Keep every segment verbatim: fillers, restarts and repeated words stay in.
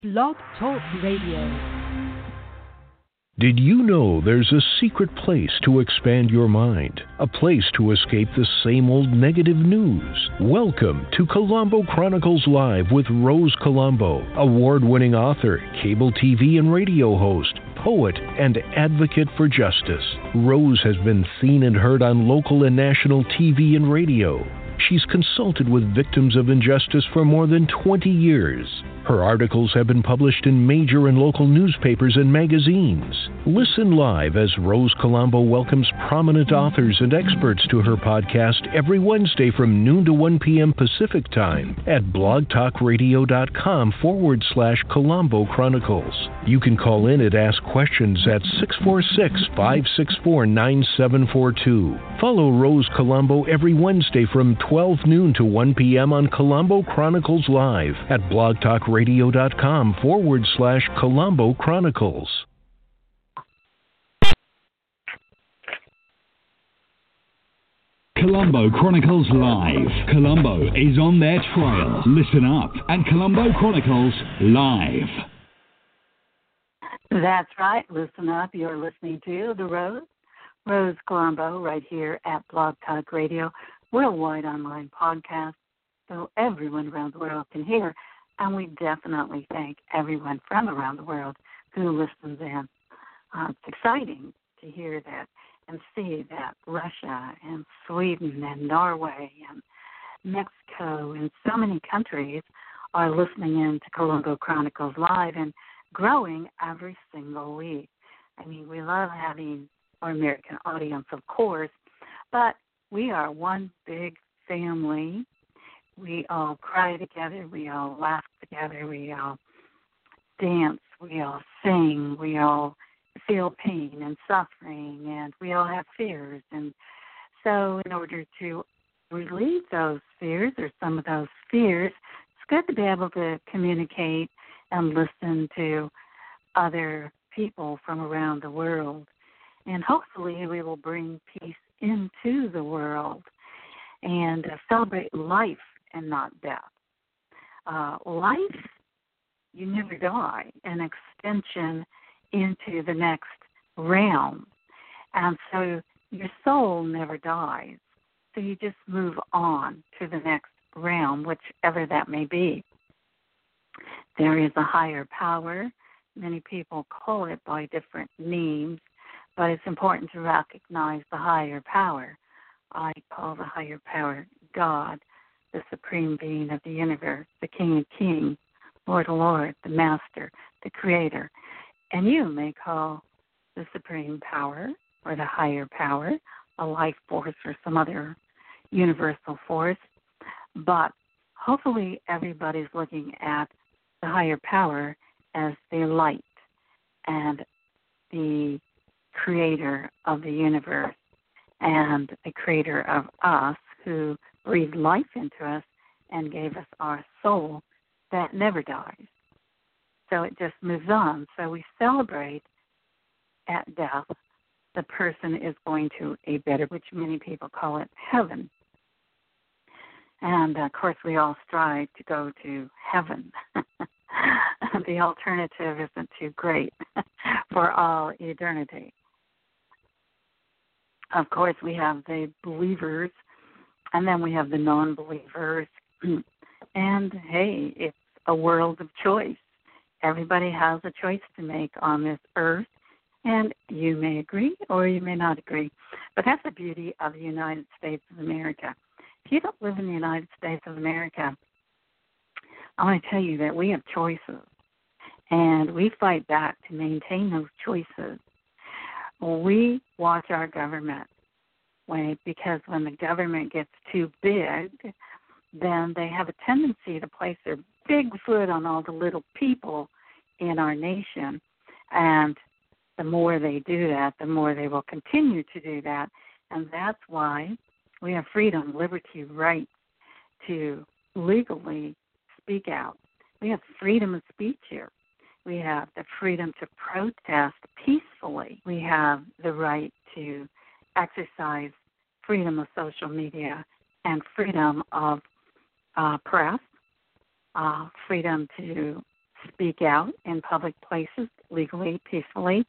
Blog Talk Radio. Did you know there's a secret place to expand your mind? A place to escape the same old negative news? Welcome to Colombo Chronicles Live with Rose Colombo, award-winning author, cable T V and radio host, poet, and advocate for justice. Rose has been seen and heard on local and national T V and radio. She's consulted with victims of injustice for more than twenty years. Her articles have been published in major and local newspapers and magazines. Listen live as Rose Colombo welcomes prominent authors and experts to her podcast every Wednesday from noon to one p.m. Pacific Time at blogtalkradio.com forward slash Colombo Chronicles. You can call in and ask questions at six four six, five six four, nine seven four two. Follow Rose Colombo every Wednesday from twelve noon to one p.m. on Colombo Chronicles Live at blogtalkradio.com forward slash Colombo Chronicles. Colombo Chronicles Live. Colombo is on their trail. Listen up at Colombo Chronicles Live. That's right. Listen up. You're listening to The Rose, Rose Colombo, right here at Blog Talk Radio, worldwide online podcast, so everyone around the world can hear. And we definitely thank everyone from around the world who listens in. Uh, it's exciting to hear that and see that Russia and Sweden and Norway and Mexico and so many countries are listening in to Colombo Chronicles Live and growing every single week. I mean, we love having our American audience, of course, but we are one big family. We all cry together, we all laugh together, we all dance, we all sing, we all feel pain and suffering, and we all have fears. And so in order to relieve those fears or some of those fears, it's good to be able to communicate and listen to other people from around the world. And hopefully we will bring peace into the world and uh, celebrate life and not death. Uh, life, you never die, an extension into the next realm. And so your soul never dies. So you just move on to the next realm, whichever that may be. There is a higher power. Many people call it by different names, but it's important to recognize the higher power. I call the higher power God, the supreme being of the universe, the King of Kings, Lord of Lords, the Master, the Creator. And you may call the supreme power or the higher power a life force or some other universal force. But hopefully everybody's looking at the higher power as the light and the creator of the universe and the creator of us who breathed life into us and gave us our soul that never dies. So it just moves on. So we celebrate at death. The person is going to a better, which many people call it heaven. And, of course, we all strive to go to heaven. The alternative isn't too great for all eternity. Of course, we have the believers, and then we have the non-believers. And, hey, it's a world of choice. Everybody has a choice to make on this earth, and you may agree or you may not agree. But that's the beauty of the United States of America. If you don't live in the United States of America, I want to tell you that we have choices, and we fight back to maintain those choices. We watch our government when, because when the government gets too big, then they have a tendency to place their big foot on all the little people in our nation. And the more they do that, the more they will continue to do that. And that's why we have freedom, liberty, rights to legally speak out. We have freedom of speech here. We have the freedom to protest peacefully. We have the right to exercise freedom of social media and freedom of uh, press, uh, freedom to speak out in public places legally, peacefully.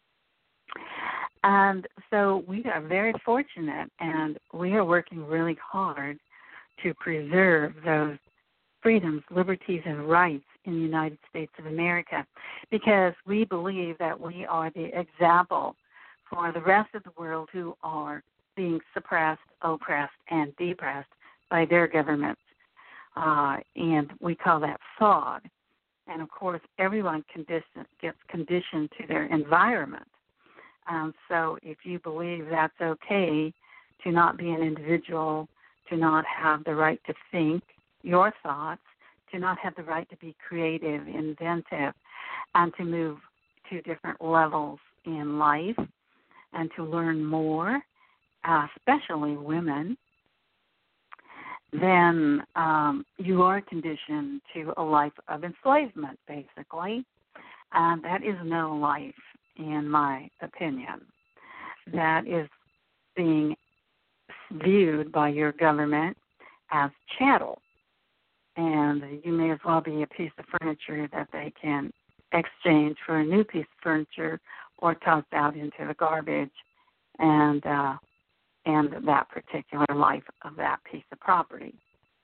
And so we are very fortunate, and we are working really hard to preserve those freedoms, liberties, and rights in the United States of America, because we believe that we are the example for the rest of the world who are being suppressed, oppressed, and depressed by their governments. Uh, and we call that fog. And, of course, everyone condition, gets conditioned to their environment. Um, so if you believe that's okay to not be an individual, to not have the right to think your thoughts, to not have the right to be creative, inventive, and to move to different levels in life and to learn more, uh, especially women, then um, you are conditioned to a life of enslavement, basically. And that is no life, in my opinion. That is being viewed by your government as chattel. And you may as well be a piece of furniture that they can exchange for a new piece of furniture or tossed out into the garbage and uh, and that particular life of that piece of property.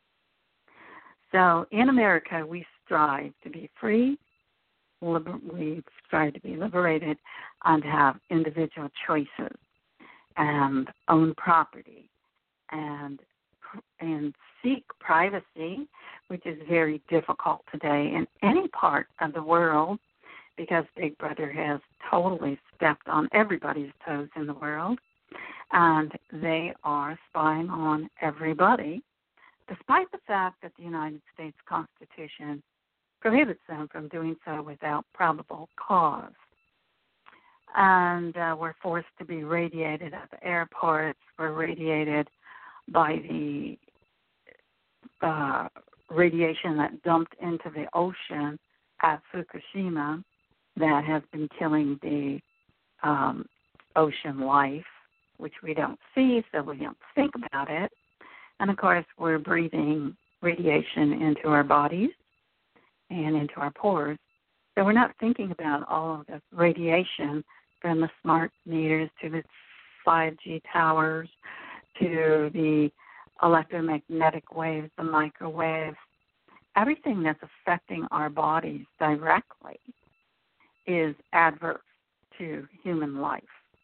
So in America, we strive to be free, liber- we strive to be liberated, and have individual choices and own property and and seek privacy, which is very difficult today in any part of the world because Big Brother has totally stepped on everybody's toes in the world, and they are spying on everybody, despite the fact that the United States Constitution prohibits them from doing so without probable cause. And uh, we're forced to be radiated at the airports. We're radiated by the uh, radiation that dumped into the ocean at Fukushima that has been killing the um, ocean life, which we don't see, so we don't think about it. And, of course, we're breathing radiation into our bodies and into our pores. So we're not thinking about all of the radiation from the smart meters to the five G towers to the electromagnetic waves, the microwaves. Everything that's affecting our bodies directly is adverse to human life.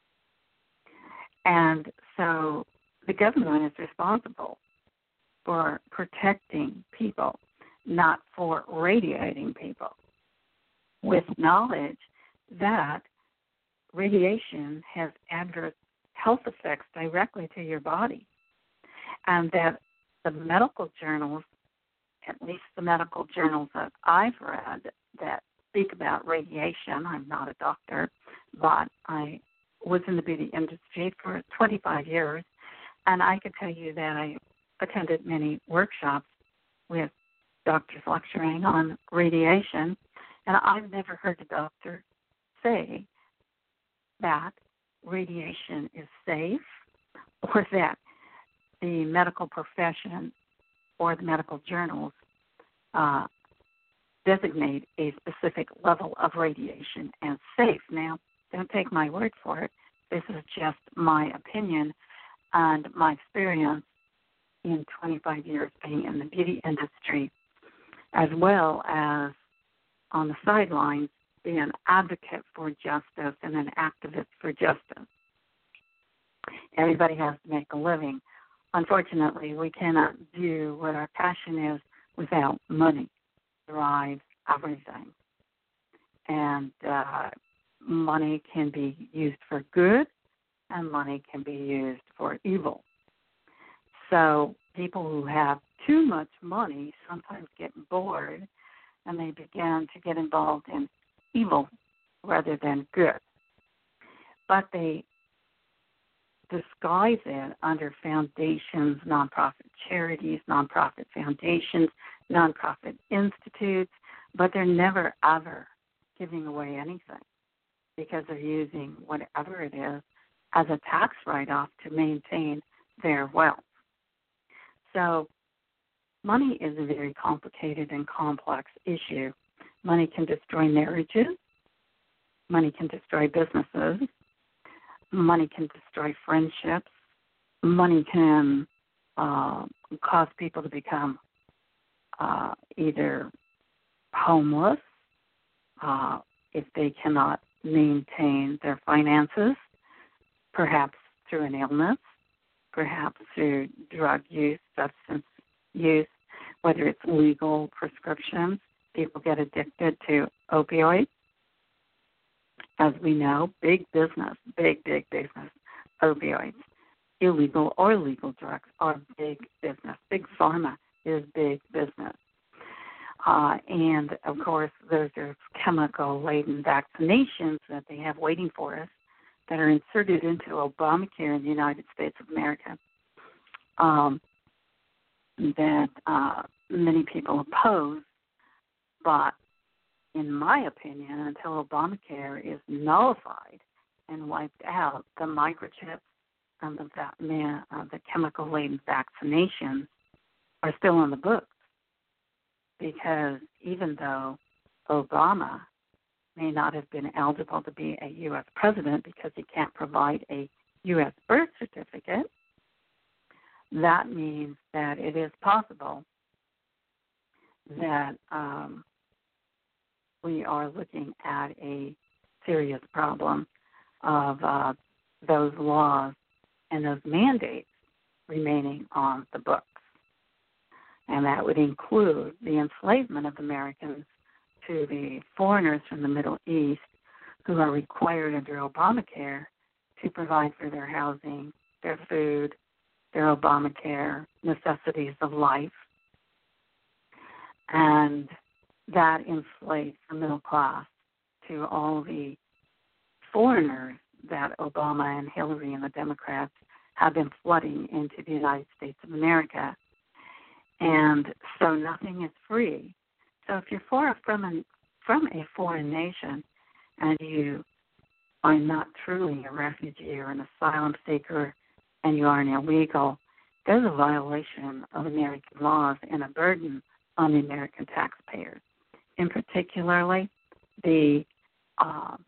And so the government is responsible for protecting people, not for radiating people, with knowledge that radiation has adverse health effects directly to your body, and that the medical journals, at least the medical journals that I've read that speak about radiation, I'm not a doctor, but I was in the beauty industry for twenty-five years, and I can tell you that I attended many workshops with doctors lecturing on radiation, and I've never heard a doctor say that radiation is safe or that the medical profession or the medical journals uh, designate a specific level of radiation as safe. Now, don't take my word for it. This is just my opinion and my experience in twenty-five years being in the beauty industry, as well as on the sidelines being an advocate for justice and an activist for justice. Everybody has to make a living. Unfortunately, we cannot do what our passion is without money. Drives everything. And uh, money can be used for good, and money can be used for evil. So people who have too much money sometimes get bored, and they begin to get involved in evil rather than good. But they disguise it under foundations, nonprofit charities, nonprofit foundations, nonprofit institutes, but they're never, ever giving away anything because they're using whatever it is as a tax write-off to maintain their wealth. So money is a very complicated and complex issue Money can destroy marriages. Money can destroy businesses. Money can destroy friendships. Money can uh, cause people to become uh, either homeless uh, if they cannot maintain their finances, perhaps through an illness, perhaps through drug use, substance use, whether it's legal prescriptions. People get addicted to opioids. As we know, big business, big, big business, opioids, illegal or legal drugs are big business. Big pharma is big business. Uh, and, of course, there's, there's chemical-laden vaccinations that they have waiting for us that are inserted into Obamacare in the United States of America um, that uh, many people oppose. But in my opinion, until Obamacare is nullified and wiped out, the microchips and the, va- uh, the chemical-laden vaccinations are still on the books. Because even though Obama may not have been eligible to be a U S president because he can't provide a U S birth certificate, that means that it is possible that um, we are looking at a serious problem of uh, those laws and those mandates remaining on the books. And that would include the enslavement of Americans to the foreigners from the Middle East who are required under Obamacare to provide for their housing, their food, their Obamacare necessities of life. And that inflates the middle class to all the foreigners that Obama and Hillary and the Democrats have been flooding into the United States of America. And so nothing is free. So if you're for, from, an, from a foreign nation and you are not truly a refugee or an asylum seeker and you are an illegal, there's a violation of American laws and a burden on the American taxpayers, in particularly the uh,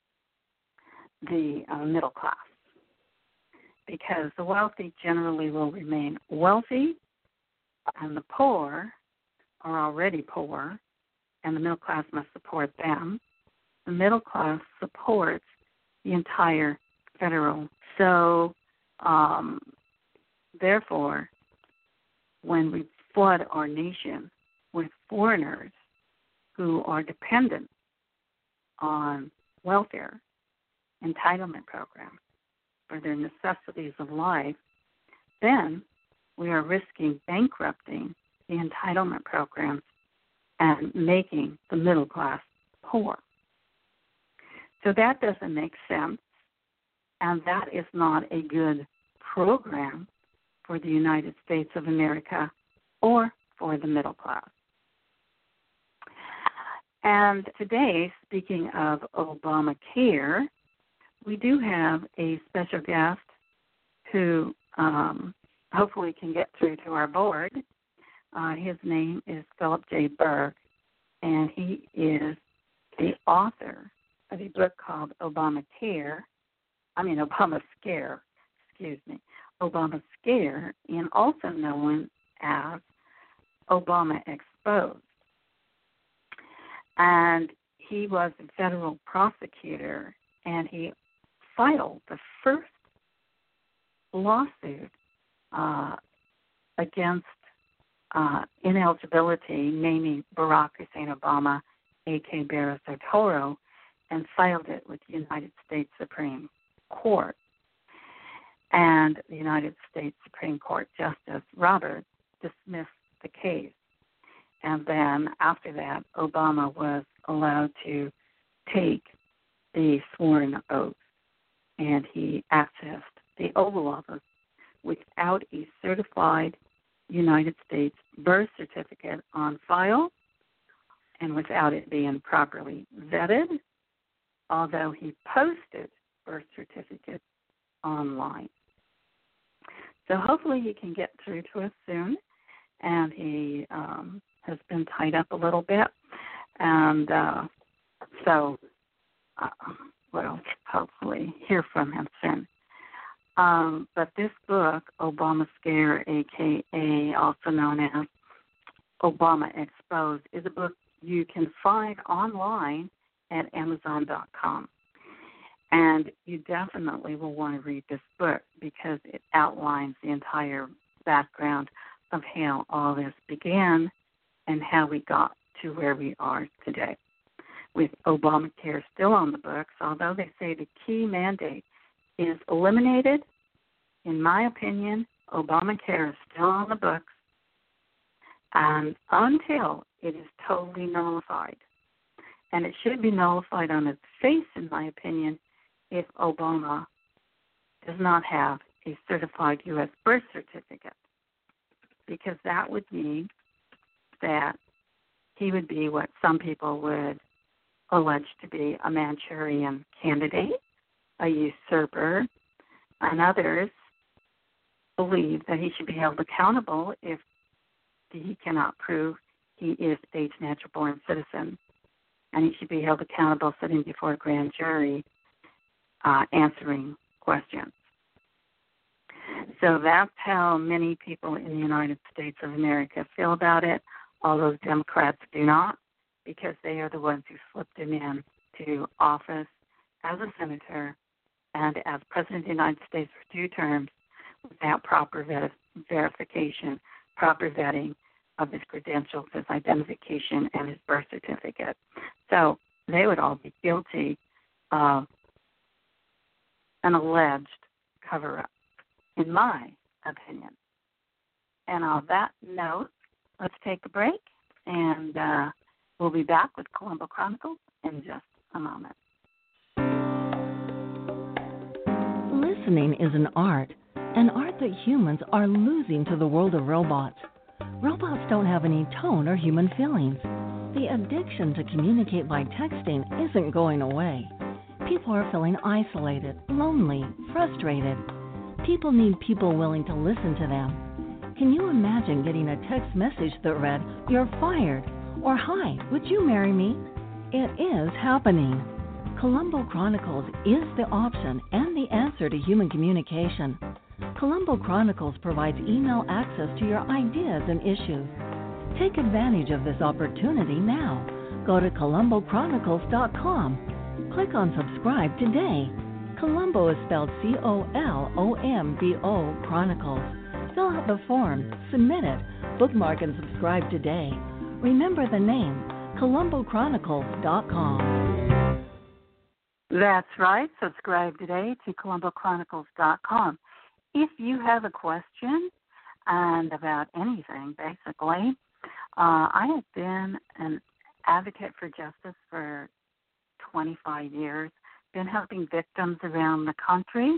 the uh, middle class, because the wealthy generally will remain wealthy, and the poor are already poor, and the middle class must support them. The middle class supports the entire federal. So, um, therefore, when we flood our nation with foreigners who are dependent on welfare, entitlement programs for their necessities of life, then we are risking bankrupting the entitlement programs and making the middle class poor. So that doesn't make sense, and that is not a good program for the United States of America or for the middle class. And today, speaking of Obamacare, we do have a special guest who um, hopefully can get through to our board. Uh, his name is Philip J. Berg, and he is the author of a book called Obamacare, I mean Obama Scare, excuse me, Obama Scare, and also known as Obama Exposed. And he was a federal prosecutor, and he filed the first lawsuit uh, against uh, ineligibility, naming Barack Hussein Obama, a k. Barris Toro, and filed it with the United States Supreme Court. And the United States Supreme Court Justice Roberts dismissed the case. And then after that, Obama was allowed to take the sworn oath, and he accessed the Oval Office without a certified United States birth certificate on file and without it being properly vetted, although he posted birth certificates online. So hopefully he can get through to us soon, and he um, has been tied up a little bit. And uh, so uh, we'll hopefully hear from him soon. Um, but this book, Obama Scare, a k a also known as Obama Exposed, is a book you can find online at amazon dot com. And you definitely will want to read this book because it outlines the entire background of how all this began and how we got to where we are today. With Obamacare still on the books, although they say the key mandate is eliminated, in my opinion, Obamacare is still on the books and until it is totally nullified. And it should be nullified on its face, in my opinion, if Obama does not have a certified U S birth certificate, because that would mean that he would be what some people would allege to be a Manchurian candidate, a usurper, and others believe that he should be held accountable if he cannot prove he is a state natural-born citizen, and he should be held accountable sitting before a grand jury uh, answering questions. So that's how many people in the United States of America feel about it. All those Democrats do not, because they are the ones who slipped him in to office as a senator and as president of the United States for two terms without proper ver- verification, proper vetting of his credentials, his identification, and his birth certificate. So they would all be guilty of an alleged cover-up, in my opinion. And on that note, let's take a break, and uh, we'll be back with Colombo Chronicles in just a moment. Listening is an art, an art that humans are losing to the world of robots. Robots don't have any tone or human feelings. The addiction to communicate by texting isn't going away. People are feeling isolated, lonely, frustrated. People need people willing to listen to them. Can you imagine getting a text message that read, "You're fired," or "Hi, would you marry me?" It is happening. Colombo Chronicles is the option and the answer to human communication. Colombo Chronicles provides email access to your ideas and issues. Take advantage of this opportunity now. Go to colombo chronicles dot com. Click on subscribe today. Colombo is spelled C O L O M B O Chronicles. Fill out the form, submit it, bookmark and subscribe today. Remember the name, colombo chronicles dot com. That's right. Subscribe today to colombo chronicles dot com. If you have a question and about anything, basically, uh, I have been an advocate for justice for twenty-five years, been helping victims around the country,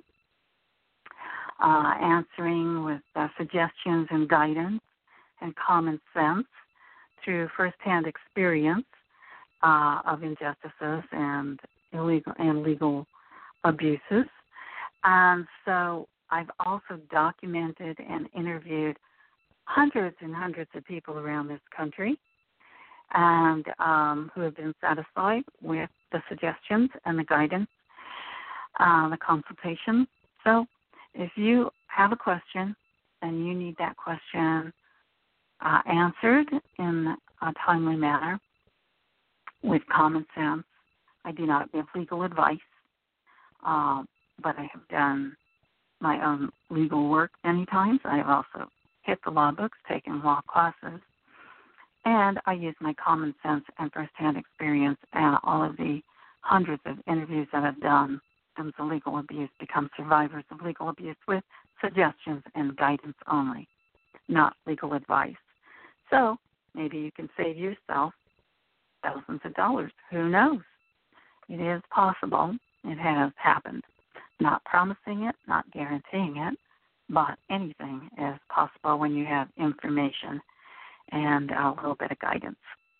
uh, answering with uh, suggestions and guidance and common sense through firsthand experience uh, of injustices and illegal and legal abuses. And so I've also documented and interviewed hundreds and hundreds of people around this country and um, who have been satisfied with the suggestions and the guidance, uh, the consultation. So if you have a question and you need that question uh, answered in a timely manner with common sense, I do not give legal advice, uh, but I have done my own legal work many times. I have also hit the law books, taken law classes, and I use my common sense and firsthand experience and all of the hundreds of interviews that I've done, victims of legal abuse become survivors of legal abuse with suggestions and guidance only, not legal advice. So maybe you can save yourself thousands of dollars. Who knows? It is possible. It has happened. Not promising it, not guaranteeing it, but anything is possible when you have information and a little bit of guidance.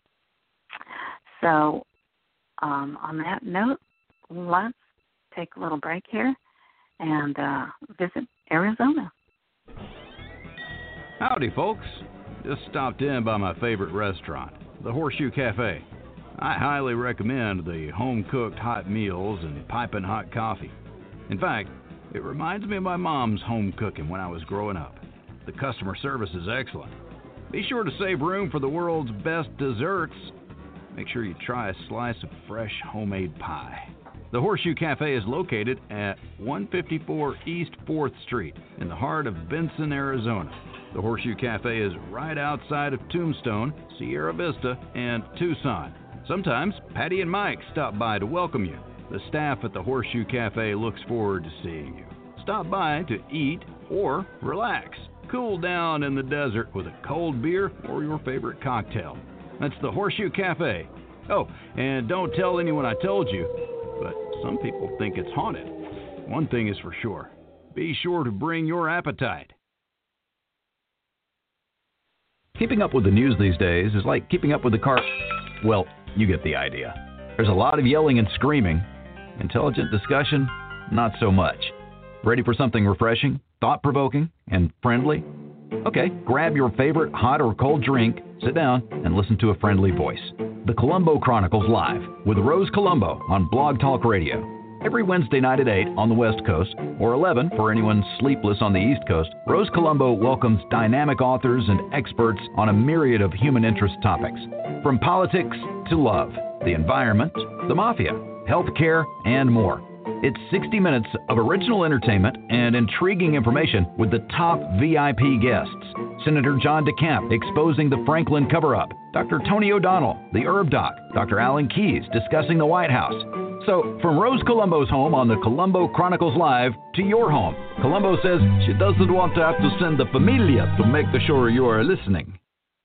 So um, on that note, let's take a little break here and uh, visit Arizona. Howdy, folks. Just stopped in by my favorite restaurant, the Horseshoe Cafe. I highly recommend the home-cooked hot meals and piping hot coffee. In fact, it reminds me of my mom's home cooking when I was growing up. The customer service is excellent. Be sure to save room for the world's best desserts. Make sure you try a slice of fresh homemade pie. The Horseshoe Cafe is located at one fifty-four East fourth Street in the heart of Benson, Arizona. The Horseshoe Cafe is right outside of Tombstone, Sierra Vista, and Tucson. Sometimes Patty and Mike stop by to welcome you. The staff at the Horseshoe Cafe looks forward to seeing you. Stop by to eat or relax. Cool down in the desert with a cold beer or your favorite cocktail. That's the Horseshoe Cafe. Oh, and don't tell anyone I told you, but some people think it's haunted. One thing is for sure. Be sure to bring your appetite. Keeping up with the news these days is like keeping up with the car. Well, you get the idea. There's a lot of yelling and screaming. Intelligent discussion, not so much. Ready for something refreshing, thought-provoking, and friendly? Okay, grab your favorite hot or cold drink, sit down, and listen to a friendly voice. The Colombo Chronicles Live with Rose Colombo on Blog Talk Radio. Every Wednesday night at eight on the West Coast, or eleven for anyone sleepless on the East Coast, Rose Colombo welcomes dynamic authors and experts on a myriad of human interest topics. From politics to love, the environment, the mafia, healthcare, and more. It's sixty minutes of original entertainment and intriguing information with the top V I P guests. Senator John DeCamp exposing the Franklin cover-up, Doctor Tony O'Donnell, the Herb Doc, Doctor Alan Keyes discussing the White House. So, from Rose Colombo's home on the Colombo Chronicles Live to your home, Colombo says she doesn't want to have to send the familia to make sure you are listening.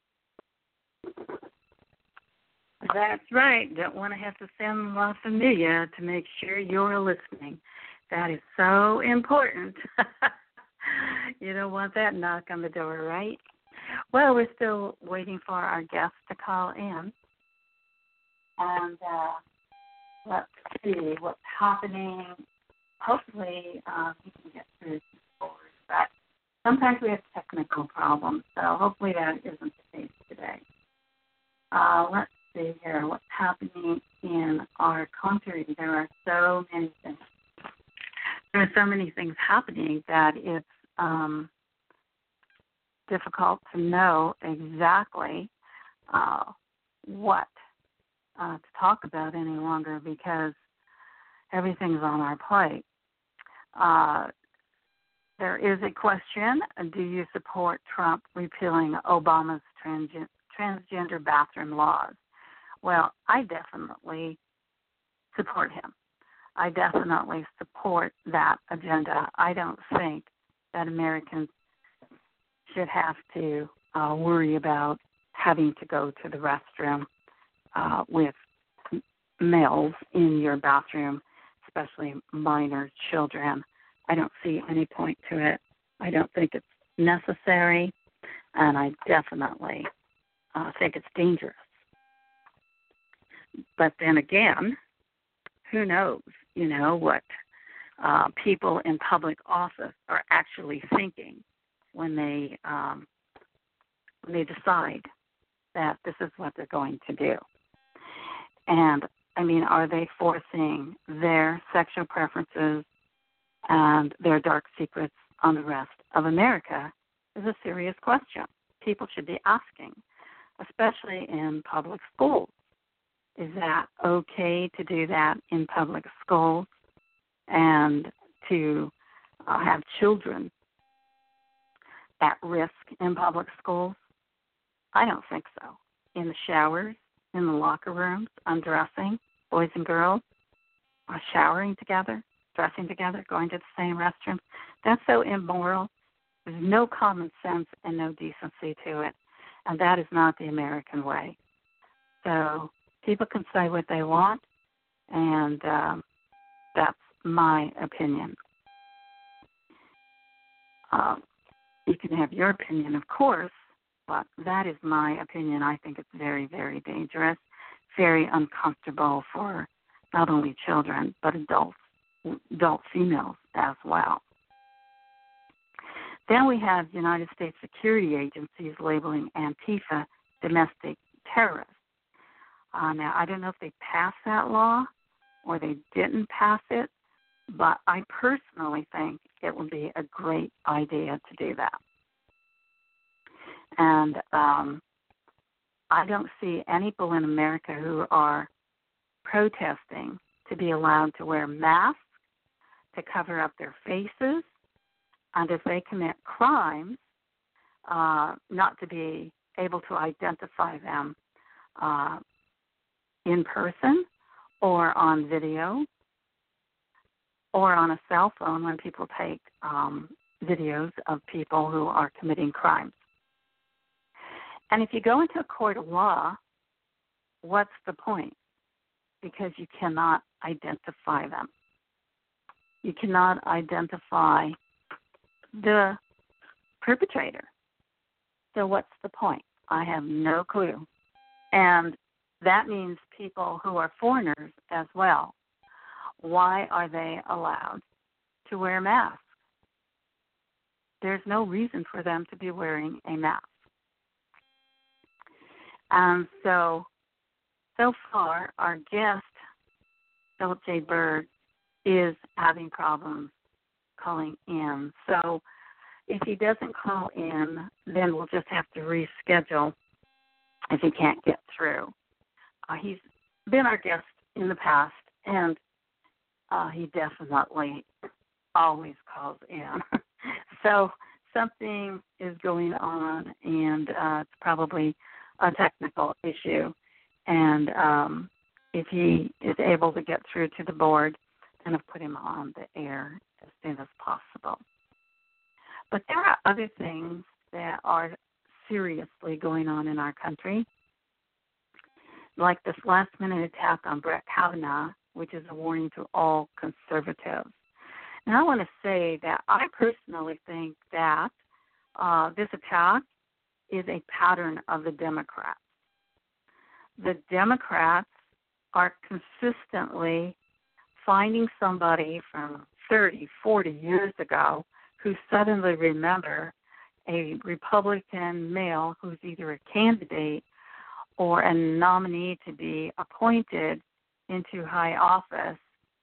That's right. Don't want to have to send La Familia to make sure you're listening. That is so important. You don't want that knock on the door, right? Well, we're still waiting for our guests to call in. And uh, let's see what's happening. Hopefully, uh, we can get through this forward. But sometimes we have technical problems, so hopefully that isn't the case today. Uh, let's see here what's happening in our country. There are so many things. There are so many things happening that it's um, difficult to know exactly uh, what uh, to talk about any longer because everything's on our plate. Uh, there is a question: do you support Trump repealing Obama's transgen- transgender bathroom laws? Well, I definitely support him. I definitely support that agenda. I don't think that Americans should have to uh, worry about having to go to the restroom uh, with males in your bathroom, especially minor children. I don't see any point to it. I don't think it's necessary, and I definitely uh, think it's dangerous. But then again, who knows, you know, what uh, people in public office are actually thinking when they um, when they decide that this is what they're going to do. And, I mean, are they forcing their sexual preferences and their dark secrets on the rest of America is a serious question. People should be asking, especially in public schools. Is that okay to do that in public schools and to uh, have children at risk in public schools? I don't think so. In the showers, in the locker rooms, undressing, boys and girls, uh, showering together, dressing together, going to the same restrooms. That's so immoral. There's no common sense and no decency to it, and that is not the American way. So people can say what they want, and um, that's my opinion. Um, you can have your opinion, of course, but that is my opinion. I think it's very, very dangerous, very uncomfortable for not only children, but adults, adult females as well. Then we have United States security agencies labeling Antifa domestic terrorists. Uh, now, I don't know if they passed that law or they didn't pass it, but I personally think it would be a great idea to do that. And um, I don't see any people in America who are protesting to be allowed to wear masks, to cover up their faces, and if they commit crimes, uh, not to be able to identify them uh, in person or on video or on a cell phone when people take um, videos of people who are committing crimes. And if you go into a court of law, what's the point? Because you cannot identify them. You cannot identify the perpetrator. So what's the point? I have no clue. And that means people who are foreigners as well. Why are they allowed to wear masks? There's no reason for them to be wearing a mask. And so, so far, our guest, Philip J. Berg, is having problems calling in. So if he doesn't call in, then we'll just have to reschedule if he can't get through. Uh, he's been our guest in the past, and uh, he definitely always calls in. So something is going on, and uh, it's probably a technical issue. And um, if he is able to get through to the board, then I'll put him on the air as soon as possible. But there are other things that are seriously going on in our country, like this last-minute attack on Brett Kavanaugh, which is a warning to all conservatives. And I want to say that I personally think that uh, this attack is a pattern of the Democrats. The Democrats are consistently finding somebody from thirty, forty years ago who suddenly remember a Republican male who's either a candidate or a nominee to be appointed into high office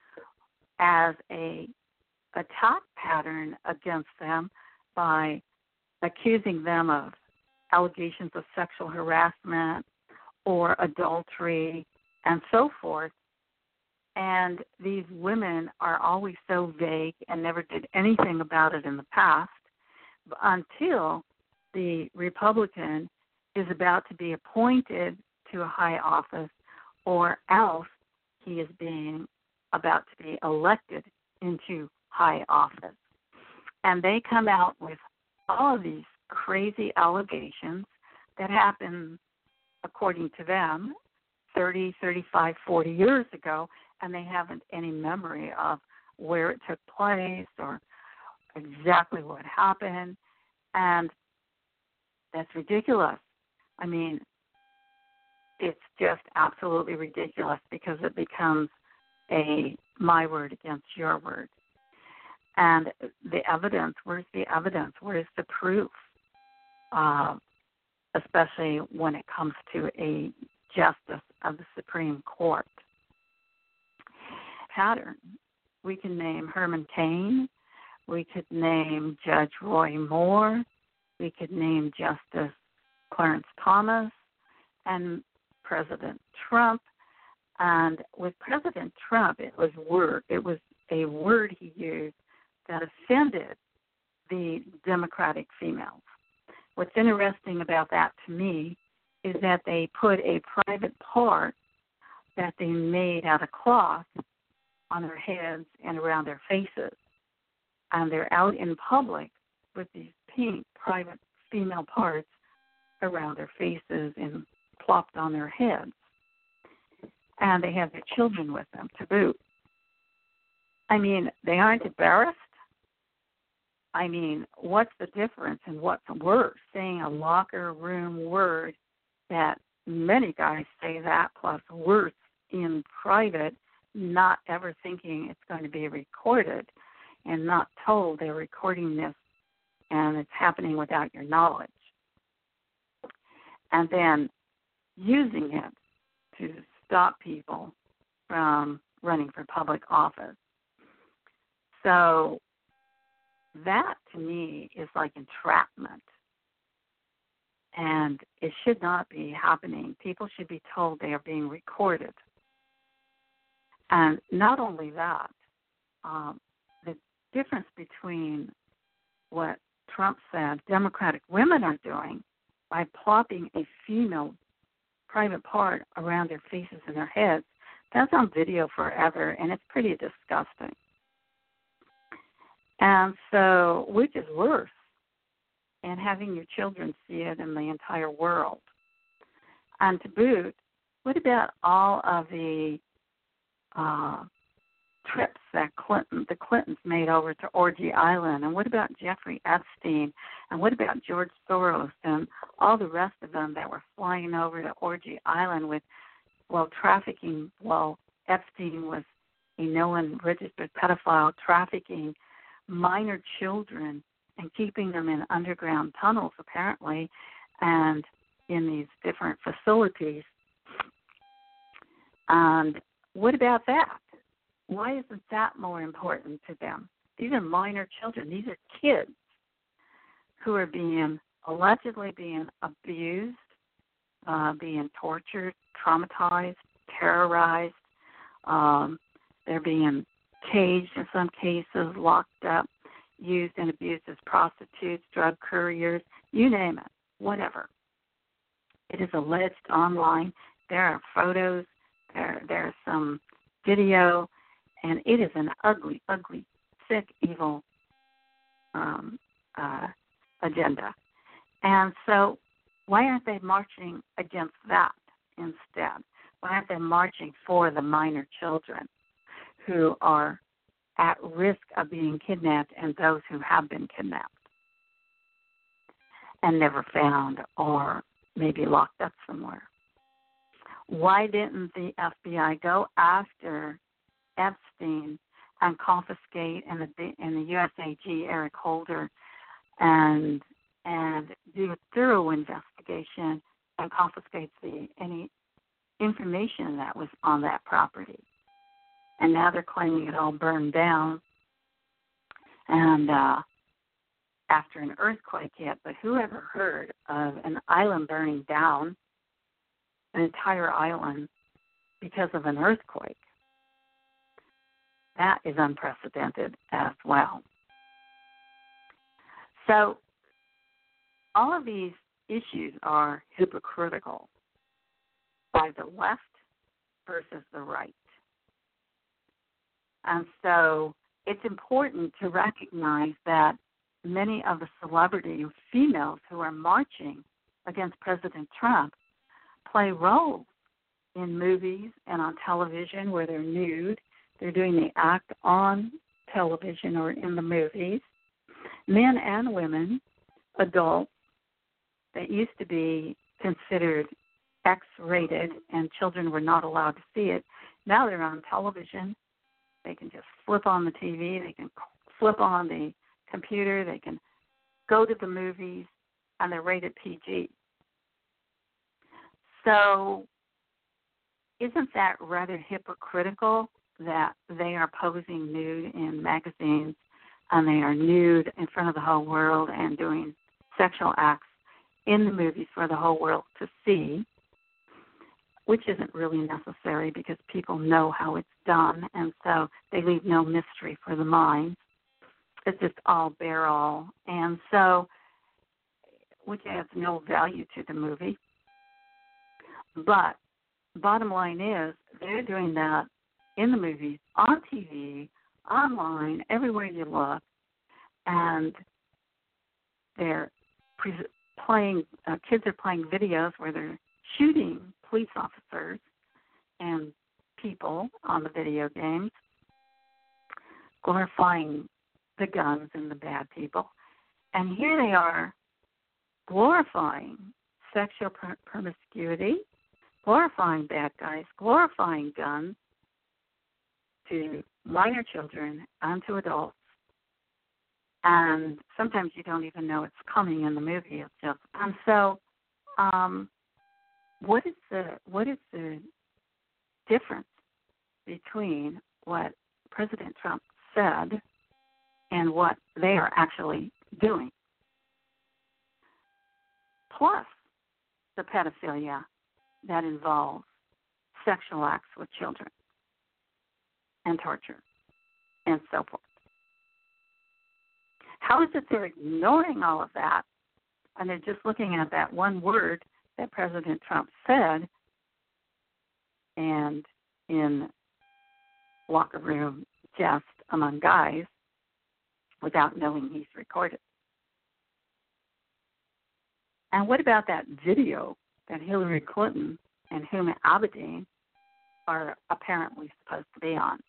as a attack pattern against them by accusing them of allegations of sexual harassment or adultery and so forth. And these women are always so vague and never did anything about it in the past until the Republican is about to be appointed to a high office, or else he is being about to be elected into high office. And they come out with all of these crazy allegations that happened, according to them, thirty, thirty-five, forty years ago, and they haven't any memory of where it took place or exactly what happened. And that's ridiculous. I mean, it's just absolutely ridiculous because it becomes a my word against your word. And the evidence, where's the evidence? Where's the proof? Uh, especially when it comes to a justice of the Supreme Court. Pattern. We can name Herman Cain. We could name Judge Roy Moore. We could name Justice Clarence Thomas and President Trump. And with President Trump, it was word. It was a word he used that offended the Democratic females. What's interesting about that to me is that they put a private part that they made out of cloth on their heads and around their faces. And they're out in public with these pink private female parts around their faces and plopped on their heads. And they have their children with them to boot. I mean, they aren't embarrassed. I mean, what's the difference and what's worse? Saying a locker room word that many guys say that, plus worse in private, not ever thinking it's going to be recorded and not told they're recording this and it's happening without your knowledge. And then using it to stop people from running for public office. So that, to me, is like entrapment. And it should not be happening. People should be told they are being recorded. And not only that, um, the difference between what Trump said Democratic women are doing by plopping a female private part around their faces and their heads, that's on video forever, and it's pretty disgusting. And so, which is worse, and having your children see it in the entire world. And to boot, what about all of the uh, trips that Clinton, the Clintons made over to Orgy Island? And what about Jeffrey Epstein? And what about George Soros and all the rest of them that were flying over to Orgy Island with, well, trafficking, well, Epstein was a known registered pedophile, trafficking minor children and keeping them in underground tunnels, apparently, and in these different facilities. And what about that? Why isn't that more important to them? These are minor children. These are kids who are being, allegedly being abused, uh, being tortured, traumatized, terrorized. Um, they're being caged in some cases, locked up, used and abused as prostitutes, drug couriers, you name it, whatever. It is alleged online. There are photos, there there's some video, and it is an ugly, ugly, sick, evil um, uh, agenda. And so why aren't they marching against that instead? Why aren't they marching for the minor children who are at risk of being kidnapped and those who have been kidnapped and never found or maybe locked up somewhere? Why didn't the F B I go after Epstein and confiscate and the, and the U S A G, Eric Holder, and and do a thorough investigation and confiscate the any information that was on that property? And now they're claiming it all burned down and uh, after an earthquake hit. But who ever heard of an island burning down, an entire island, because of an earthquake? That is unprecedented as well. So all of these issues are hypocritical by the left versus the right. And so it's important to recognize that many of the celebrity females who are marching against President Trump play roles in movies and on television where they're nude. They're doing the act on television or in the movies. Men and women, adults, that used to be considered X-rated and children were not allowed to see it, now they're on television. They can just flip on the T V. They can flip on the computer. They can go to the movies, and they're rated P G. So isn't that rather hypocritical that they are posing nude in magazines and they are nude in front of the whole world and doing sexual acts in the movies for the whole world to see, which isn't really necessary because people know how it's done, and so they leave no mystery for the mind. It's just all bear all, and so, which adds no value to the movie. But bottom line is, they're doing that in the movies, on T V, online, everywhere you look, and they're pre- playing, uh, kids are playing videos where they're shooting police officers and people on the video games, glorifying the guns and the bad people. And here they are glorifying sexual pr- promiscuity, glorifying bad guys, glorifying guns to minor children and to adults. And sometimes you don't even know it's coming in the movie. It's just, and so um, what is the what is the difference between what President Trump said and what they are actually doing. Plus the pedophilia that involves sexual acts with children and torture and so forth. How is it they're ignoring all of that and they're just looking at that one word that President Trump said and in locker room jest among guys without knowing he's recorded? And what about that video that Hillary Clinton and Huma Abedin are apparently supposed to be on?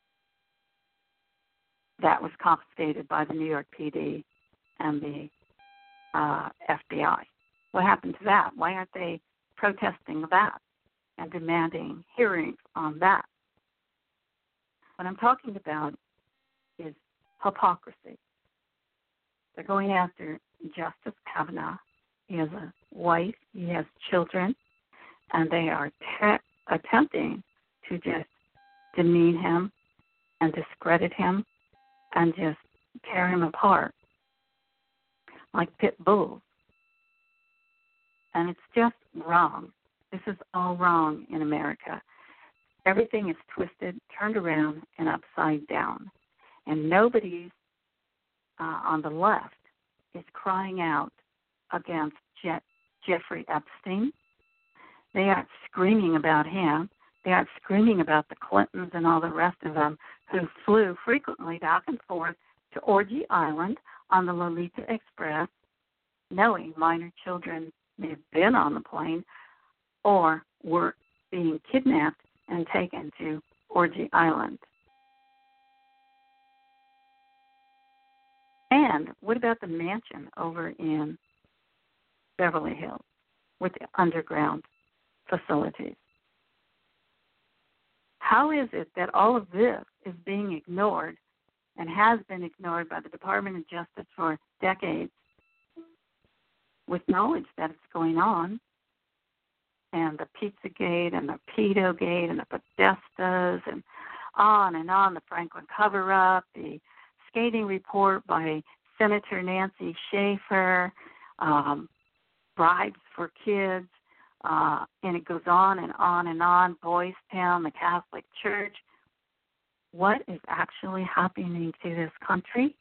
That was confiscated by the New York P D and the uh, F B I. What happened to that? Why aren't they protesting that and demanding hearings on that? What I'm talking about is hypocrisy. They're going after Justice Kavanaugh. He has a wife, he has children, and they are te- attempting to just demean him and discredit him and just tear him apart like pit bulls. And it's just wrong. This is all wrong in America. Everything is twisted, turned around, and upside down. And nobody uh, on the left is crying out against Je- Jeffrey Epstein. They aren't screaming about him. They aren't screaming about the Clintons and all the rest of them who flew frequently back and forth to Orgy Island on the Lolita Express, knowing minor children may have been on the plane or were being kidnapped and taken to Orgy Island. And what about the mansion over in Beverly Hills with the underground facilities? How is it that all of this is being ignored and has been ignored by the Department of Justice for decades with knowledge that it's going on? And the Pizzagate and the Pedogate and the Podestas and on and on, the Franklin cover-up, the skating report by Senator Nancy Schaefer, um, bribes for kids, uh, and it goes on and on and on, Boys Town, the Catholic Church. What is actually happening to this country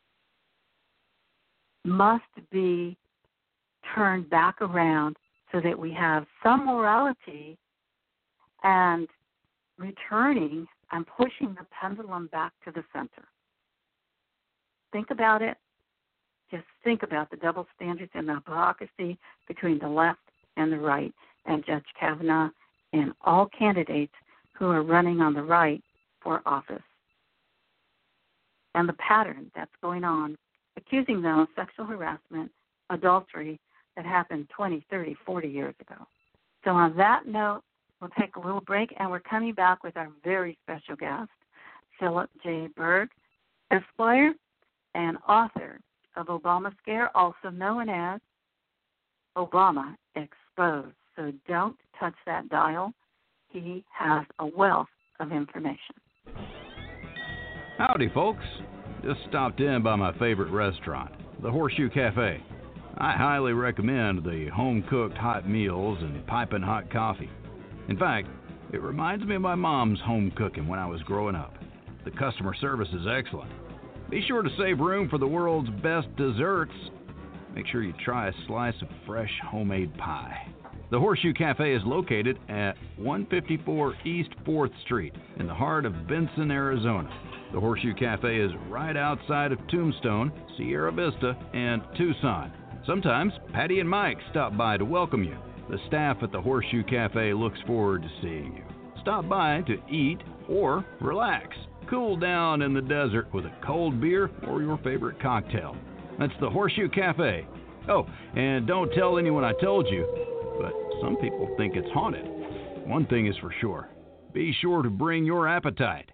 must be turned back around so that we have some morality and returning and pushing the pendulum back to the center. Think about it. Just think about the double standards and the hypocrisy between the left and the right, and Judge Kavanaugh and all candidates who are running on the right for office. And the pattern that's going on, accusing them of sexual harassment, adultery, that happened twenty, thirty, forty years ago. So on that note, we'll take a little break, and we're coming back with our very special guest, Philip J. Berg, Esquire, and author of Obama Scare, also known as Obama Exposed. So don't touch that dial. He has a wealth of information. Howdy, folks. Just stopped in by my favorite restaurant, the Horseshoe Cafe. I highly recommend the home-cooked hot meals and piping hot coffee. In fact, it reminds me of my mom's home cooking when I was growing up. The customer service is excellent. Be sure to save room for the world's best desserts. Make sure you try a slice of fresh homemade pie. The Horseshoe Cafe is located at one fifty-four East fourth Street in the heart of Benson, Arizona. The Horseshoe Cafe is right outside of Tombstone, Sierra Vista, and Tucson. Sometimes Patty and Mike stop by to welcome you. The staff at the Horseshoe Cafe looks forward to seeing you. Stop by to eat or relax. Cool down in the desert with a cold beer or your favorite cocktail. That's the Horseshoe Cafe. Oh, and don't tell anyone I told you, but some people think it's haunted. One thing is for sure. Be sure to bring your appetite.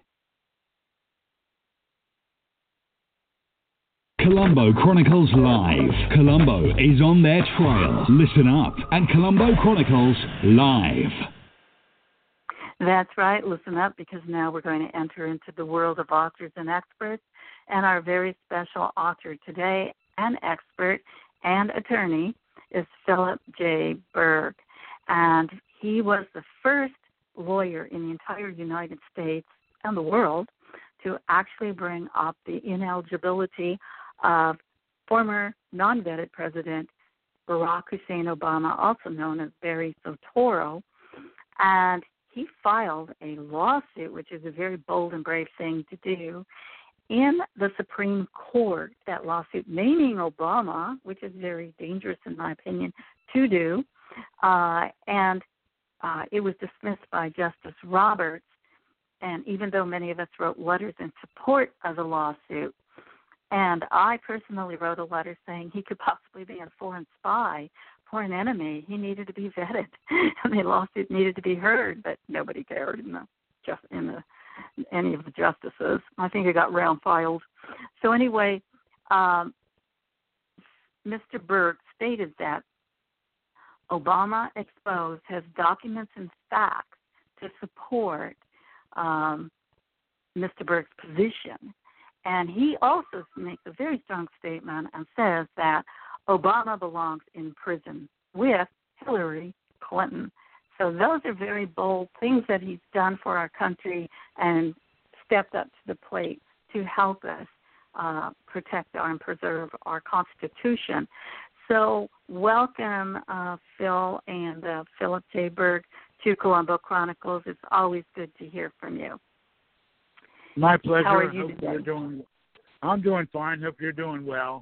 Colombo Chronicles Live. Colombo is on their trail. Listen up at Colombo Chronicles Live. That's right. Listen up, because now we're going to enter into the world of authors and experts. And our very special author today, and expert and attorney, is Philip J. Berg. And he was the first lawyer in the entire United States and the world to actually bring up the ineligibility of former non-vetted President Barack Hussein Obama, also known as Barry Soetoro. And he filed a lawsuit, which is a very bold and brave thing to do, in the Supreme Court. That lawsuit naming Obama, which is very dangerous in my opinion to do, uh, and uh, it was dismissed by Justice Roberts. And even though many of us wrote letters in support of the lawsuit, and I personally wrote a letter saying he could possibly be a foreign spy for an enemy, he needed to be vetted, and the lawsuit needed to be heard, but nobody cared in the just in the any of the justices. I think it got round filed. So anyway, um, Mister Berg stated that Obama Exposed has documents and facts to support um, Mister Berg's position. And he also makes a very strong statement and says that Obama belongs in prison with Hillary Clinton. So those are very bold things that he's done for our country and stepped up to the plate to help us uh, protect our and preserve our Constitution. So welcome, uh, Phil and uh, Philip J. Berg, to Colombo Chronicles. It's always good to hear from you. My pleasure. How are you Hope today? you're doing, I'm doing fine. Hope you're doing well.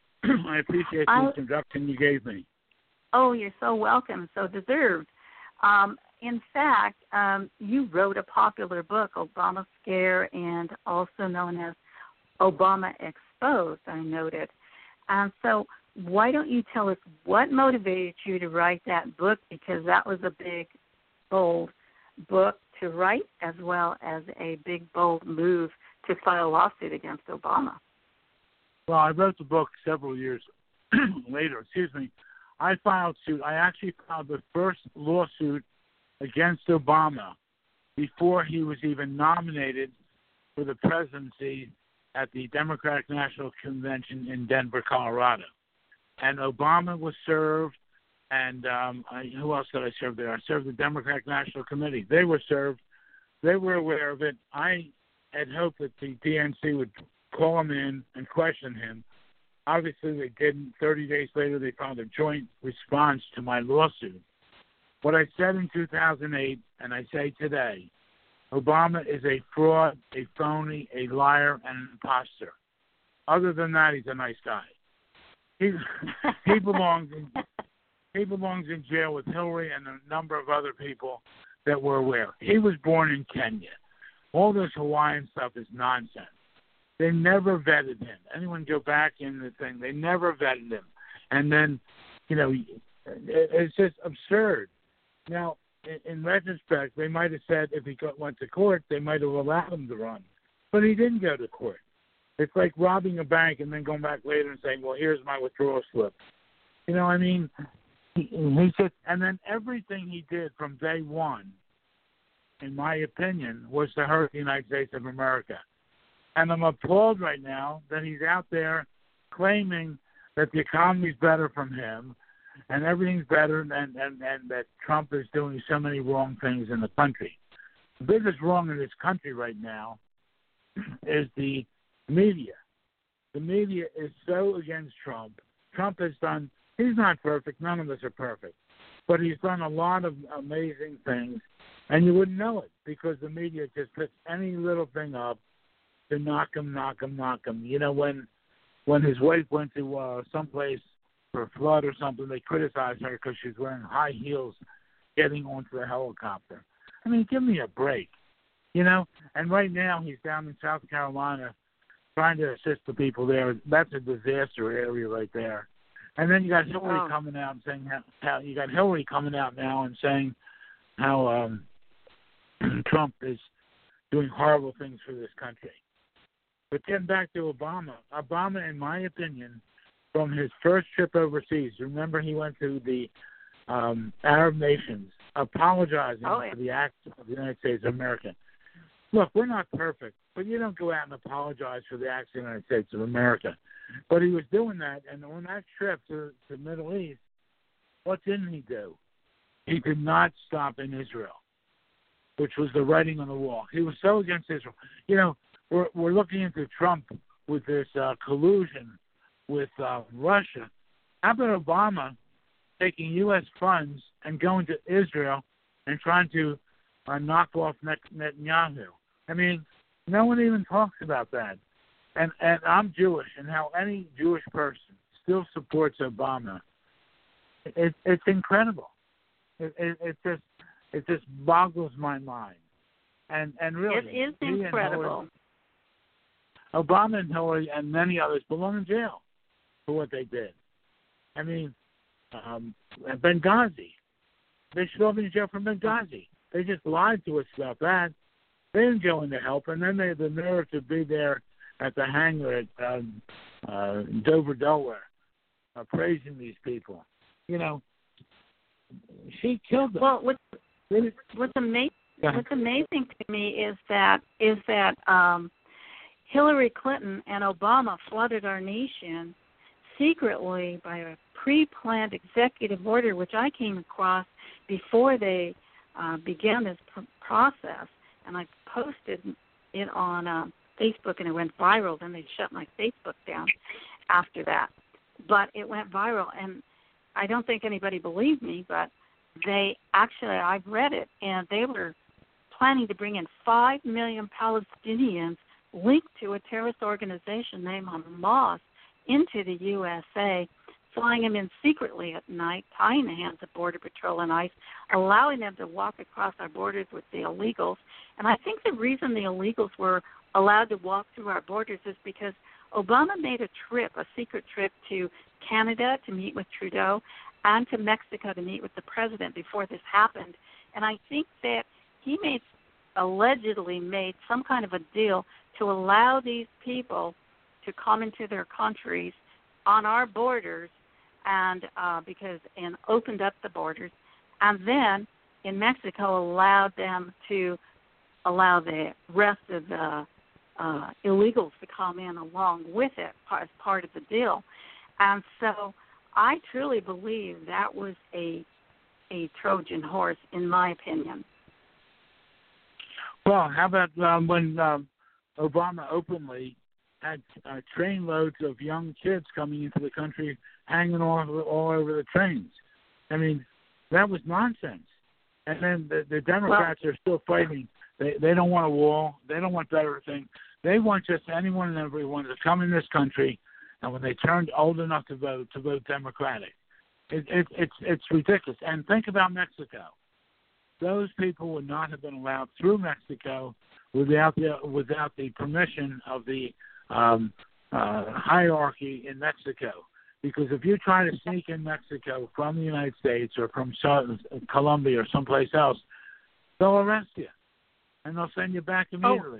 I appreciate the I, introduction you gave me. Oh, you're so welcome, so deserved. Um, in fact, um, you wrote a popular book, Obama Scare, and also known as Obama Exposed, I noted. And so why don't you tell us what motivated you to write that book, because that was a big, bold book to write, as well as a big, bold move to file a lawsuit against Obama. Well, I wrote the book several years later. Excuse me. I filed suit. I actually filed the first lawsuit against Obama before he was even nominated for the presidency at the Democratic National Convention in Denver, Colorado. And Obama was served, and um, I, who else did I serve there? I served the Democratic National Committee. They were served. They were aware of it. I had hoped that the D N C would call him in and question him. Obviously, they didn't. thirty days later, they filed a joint response to my lawsuit. What I said in two thousand eight, and I say today, Obama is a fraud, a phony, a liar, and an imposter. Other than that, he's a nice guy. He he belongs in, he belongs in jail with Hillary and a number of other people that were aware. He was born in Kenya. All this Hawaiian stuff is nonsense. They never vetted him. Anyone go back in the thing, they never vetted him. And then, you know, it's just absurd. Now, in retrospect, they might have said if he got, went to court, they might have allowed him to run. But he didn't go to court. It's like robbing a bank and then going back later and saying, well, here's my withdrawal slip. You know, I mean, he, he just, and then everything he did from day one, in my opinion, was to hurt the United States of America. And I'm appalled right now that he's out there claiming that the economy's better from him and everything's better and, and, and that Trump is doing so many wrong things in the country. The biggest wrong in this country right now is the media. The media is so against Trump. Trump has done, he's not perfect, none of us are perfect, but he's done a lot of amazing things, and you wouldn't know it because the media just puts any little thing up to knock him, knock him, knock him. You know, when when his wife went to uh, someplace for a flood or something, they criticized her because she's wearing high heels getting onto the helicopter. I mean, give me a break, you know? And right now he's down in South Carolina trying to assist the people there. That's a disaster area right there. And then you got Hillary wow. coming out and saying how, how you got Hillary coming out now and saying how um, Trump is doing horrible things for this country. But getting back to Obama, Obama, in my opinion, from his first trip overseas, remember he went to the um, Arab nations. apologizing oh, yeah. for the acts of the United States of America. Look, we're not perfect, but you don't go out and apologize for the acts of the United States of America. But he was doing that, and on that trip to the Middle East, what didn't he do? He did not stop in Israel, which was the writing on the wall. He was so against Israel. You know, we're, we're looking into Trump with this uh, collusion with uh, Russia. How about Obama taking U S funds and going to Israel and trying to uh, knock off Net- Netanyahu? I mean, no one even talks about that. And and I'm Jewish, and how any Jewish person still supports Obama, it, it's incredible. It, it, it just it just boggles my mind. And and really, it is incredible. And Hillary, Obama and Hillary and many others belong in jail for what they did. I mean, um, Benghazi, they should all be in jail for Benghazi. They just lied to us about that. They didn't go in to help, and then they had the nerve to be there at the hangar at um, uh, Dover, Delaware, uh, praising these people. You know, she killed them. Well, what's, what's amazing, what's amazing to me is that is that um, Hillary Clinton and Obama flooded our nation secretly by a pre-planned executive order, which I came across before they uh, began this pr- process, and I posted it on Uh, Facebook, and it went viral. Then they shut my Facebook down after that. But it went viral, and I don't think anybody believed me, but they actually, I've read it, and they were planning to bring in five million Palestinians linked to a terrorist organization named Hamas into the U S A, flying them in secretly at night, tying the hands of Border Patrol and ICE, allowing them to walk across our borders with the illegals. And I think the reason the illegals were allowed to walk through our borders is because Obama made a trip, a secret trip to Canada to meet with Trudeau and to Mexico to meet with the president before this happened. And I think that he made, allegedly made some kind of a deal to allow these people to come into their countries on our borders and uh, because and opened up the borders, and then in Mexico allowed them to allow the rest of the uh, illegals to come in along with it as part of the deal. And so I truly believe that was a a Trojan horse, in my opinion. Well, how about um, when um, Obama openly had uh, trainloads of young kids coming into the country, hanging all, all over the trains? I mean, that was nonsense. And then the, the Democrats well, are still fighting. They they don't want a wall. They don't want better things. They want just anyone and everyone to come in this country, and when they turned old enough to vote, to vote Democratic. It, it, it's it's ridiculous. And think about Mexico. Those people would not have been allowed through Mexico without the without the permission of the um, uh, hierarchy in Mexico. Because if you try to sneak in Mexico from the United States or from South, Colombia or someplace else, they'll arrest you and they'll send you back immediately.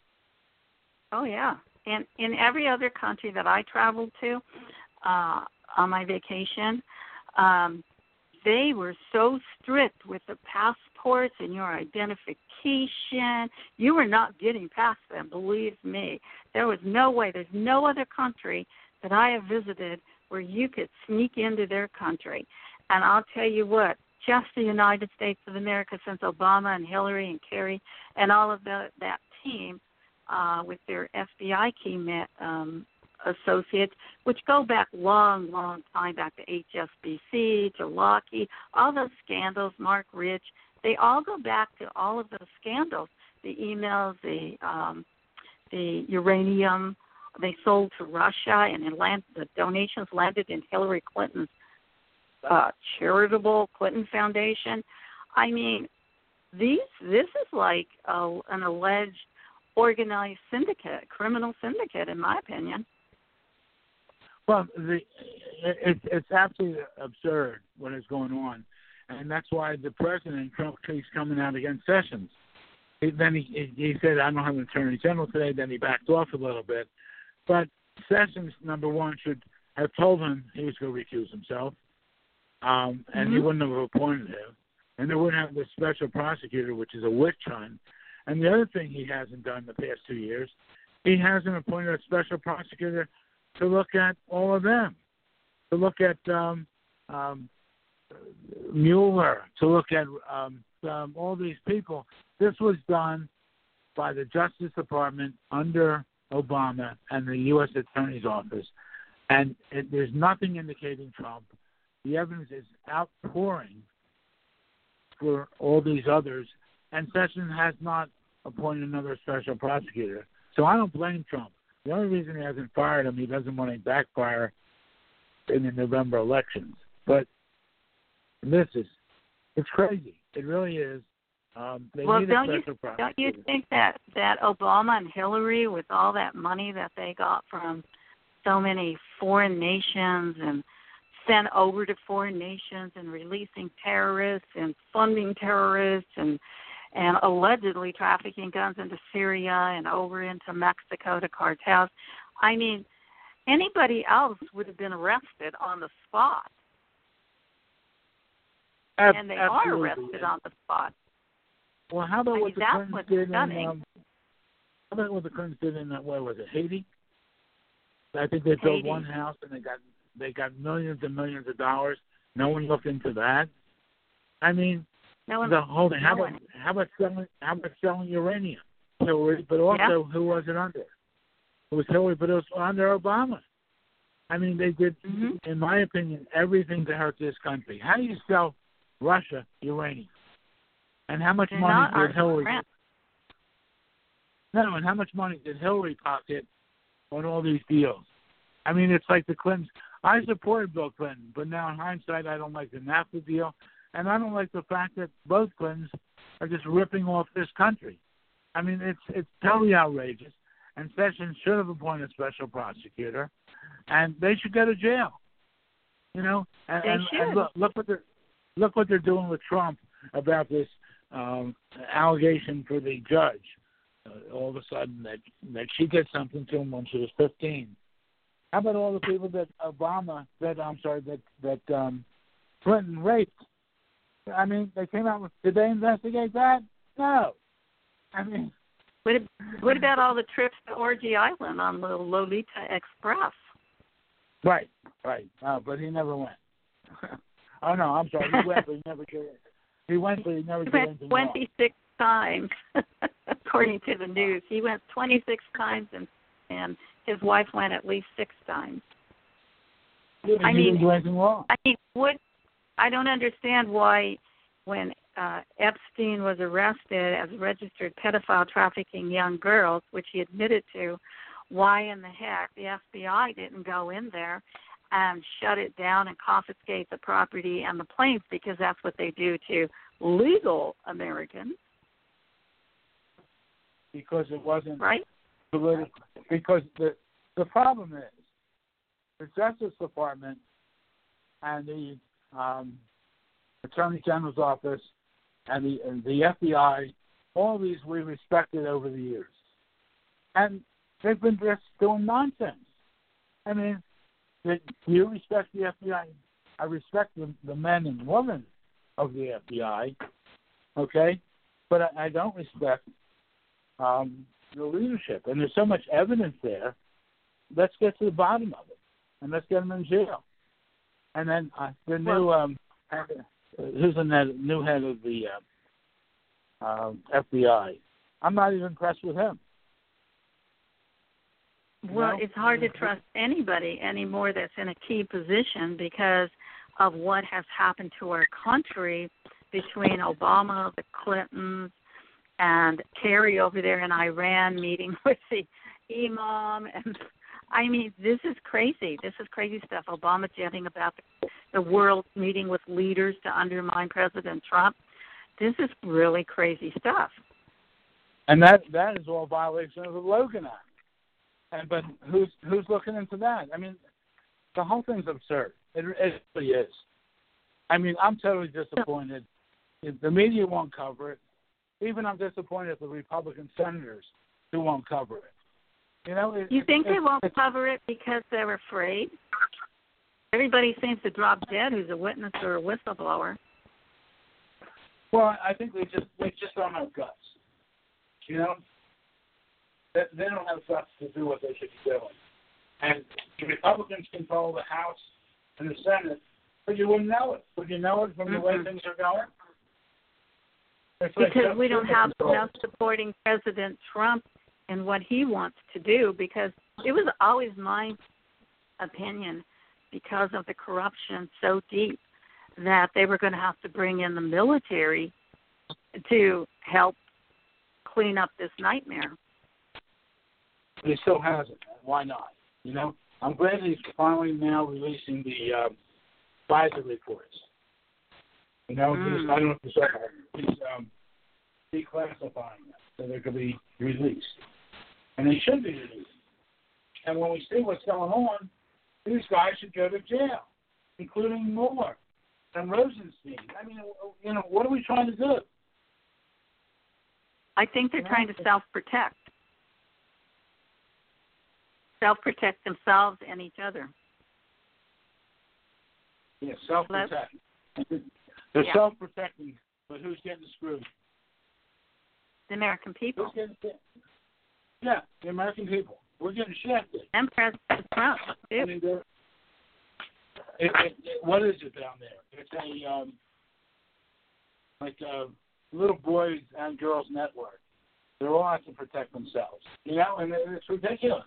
Oh, oh yeah. And in every other country that I traveled to uh, on my vacation, um, they were so strict with the passports and your identification. You were not getting past them, believe me. There was no way. There's no other country that I have visited where you could sneak into their country. And I'll tell you what, just the United States of America, since Obama and Hillary and Kerry and all of the, that team uh, with their F B I key met, um, associates, which go back long, long time, back to H S B C, to Lockheed, all those scandals, Mark Rich, they all go back to all of those scandals, the emails, the um, the uranium they sold to Russia, and it land, the donations landed in Hillary Clinton's uh, charitable Clinton Foundation. I mean, these this is like a, an alleged organized syndicate, criminal syndicate, in my opinion. Well, the, it, it's absolutely absurd what is going on, and that's why the president, Trump, keeps coming out against Sessions. He, then he, he said, I don't have an attorney general today. Then he backed off a little bit. But Sessions, number one, should have told him he was going to recuse himself, um, and mm-hmm. he wouldn't have appointed him. and they wouldn't have the special prosecutor, which is a witch hunt. And the other thing he hasn't done the past two years, he hasn't appointed a special prosecutor to look at all of them, to look at um, um, Mueller, to look at um, um, all these people. This was done by the Justice Department under Obama and the U S Attorney's Office, and it, there's nothing indicating Trump. The evidence is outpouring for all these others, and Sessions has not appointed another special prosecutor. So I don't blame Trump. The only reason he hasn't fired him, he doesn't want to backfire in the November elections. But this is, it's crazy. It really is. Um, they well, need don't a you special prosecutor. don't you think that that Obama and Hillary, with all that money that they got from so many foreign nations and sent over to foreign nations and releasing terrorists and funding terrorists and and allegedly trafficking guns into Syria and over into Mexico to cartels, I mean, anybody else would have been arrested on the spot. Ab- and they absolutely. are arrested on the spot. Well, how about I what mean, the that's Clintons what's did stunning. in, um, how about what the Clintons did in, uh, where was it, Haiti? I think they Haiti. built one house and they got they got millions and millions of dollars. No one looked into that. I mean, no one, the whole thing. no How about one. how about selling how about selling uranium? Hillary, but also Yeah. who was it under? It was Hillary, but it was under Obama. I mean, they did, Mm-hmm. in my opinion, everything to hurt this country. How do you sell Russia uranium? And how much They're money not did our Hillary? friends. No, and how much money did Hillary pocket on all these deals? I mean, it's like the Clintons. I supported Bill Clinton, but now in hindsight, I don't like the NAFTA deal, and I don't like the fact that both Clintons are just ripping off this country. I mean, it's it's totally outrageous, and Sessions should have appointed a special prosecutor, and they should go to jail. You know, and, They and, should. and look, look what they're look what they're doing with Trump about this um, allegation for the judge. Uh, all of a sudden, that that she did something to him when she was fifteen. How about all the people that Obama, that I'm sorry, that that um, Clinton raped? I mean, they came out with. Did they investigate that? No. I mean, What, what about all the trips to Orgy Island on the Lolita Express? right, right. Uh, but he never went. oh no, I'm sorry. He went, but he never did. He went, but he never He did went anything wrong. twenty-six times, according to the news. He went twenty-six times, and and his wife went at least six times. Yeah, I he mean, didn't do anything wrong. I mean, what? I don't understand why, when uh, Epstein was arrested as a registered pedophile trafficking young girls, which he admitted to, why in the heck the F B I didn't go in there and shut it down and confiscate the property and the planes, because that's what they do to legal Americans, Because it wasn't right? political. Because the the problem is the Justice Department and the um, Attorney General's office and the and the F B I, all these we respected over the years, and they've been just doing nonsense. I mean, do you respect the F B I? I respect the, the men and women of the F B I, okay, but I, I don't respect um, the leadership. And there's so much evidence there. Let's get to the bottom of it, and let's get them in jail. And then uh, the new um, who's the head, new head of the uh, uh, F B I? I'm not even impressed with him. Well, No. it's hard to trust anybody anymore that's in a key position because of what has happened to our country between Obama, the Clintons, and Kerry over there in Iran meeting with the imam. And I mean, this is crazy. This is crazy stuff. Obama jetting about the, the world, meeting with leaders to undermine President Trump. This is really crazy stuff. And that that is all violation of the Logan Act. And but who's who's looking into that? I mean, the whole thing's absurd. It, it really is. I mean, I'm totally disappointed. If the media won't cover it. Even I'm disappointed at the Republican senators who won't cover it. You know, it, You think it, they won't it, cover it because they're afraid? Everybody seems to drop dead who's a witness or a whistleblower. Well, I think they just they just don't have guts. You know, they, they don't have guts to do what they should be doing. And the Republicans control the House and the Senate, but you wouldn't know it. Would you know it from mm-hmm. the way things are going? It's because like we don't have enough supporting President Trump and what he wants to do, because it was always my opinion, because of the corruption so deep, that they were going to have to bring in the military to help clean up this nightmare. But he still hasn't. Why not? You know, I'm glad he's finally now releasing the um, FISA reports. You know, mm. he's, I don't know if you saw that. He's um, declassifying them so they could be released. And they should be released. And when we see what's going on, these guys should go to jail, including Moore and Rosenstein. I mean, you know, what are we trying to do? I think they're trying to self-protect. Self-protect themselves and each other. Yeah, self-protect. They're yeah. self-protecting, but who's getting screwed? The American people. Getting, yeah, the American people. We're getting shafted. And President Trump, too. I mean, it, it, it, what is it down there? It's a, um, like a little boys and girls network. They're all out to protect themselves. You know, and it's ridiculous.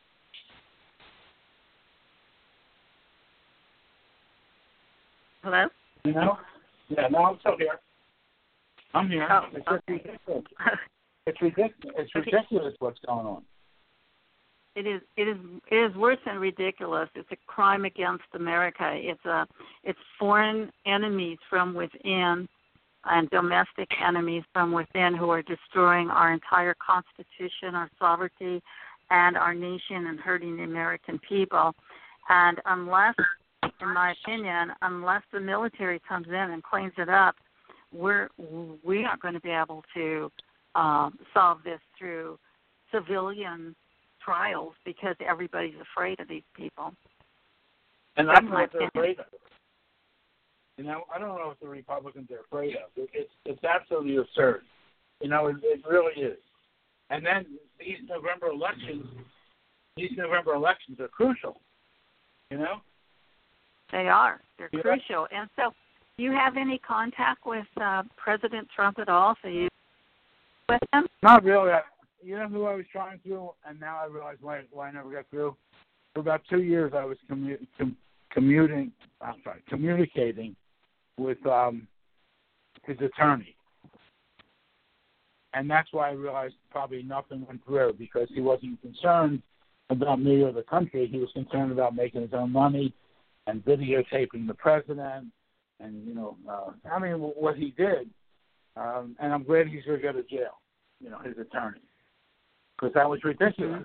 Hello? You know? Yeah, no, I'm still here. I'm here. Oh, it's okay. ridiculous. It's ridiculous. It's ridiculous what's going on. It is. It is. It is worse than ridiculous. It's a crime against America. It's a. It's foreign enemies from within, and domestic enemies from within who are destroying our entire Constitution, our sovereignty, and our nation, and hurting the American people. And unless, in my opinion, unless the military comes in and cleans it up, we're we aren't going to be able to um, solve this through civilian trials, because everybody's afraid of these people. And I don't know what they're afraid of. You know, I don't know what the Republicans are afraid of. It's it's absolutely absurd. You know, it, it really is. And then these November elections, these November elections are crucial. You know, they are. They're yeah. crucial. And so, do you have any contact with uh, President Trump at all? So you with him? Not really. I, You know who I was trying to, and now I realize why why I never got through. For about two years, I was commu- com- commuting. I'm sorry, communicating with um, his attorney, and that's why I realized probably nothing went through, because he wasn't concerned about me or the country. He was concerned about making his own money and videotaping the president, and you know, uh, I mean, what he did. Um, and I'm glad he's going to go to jail. You know, his attorney. Because that was ridiculous.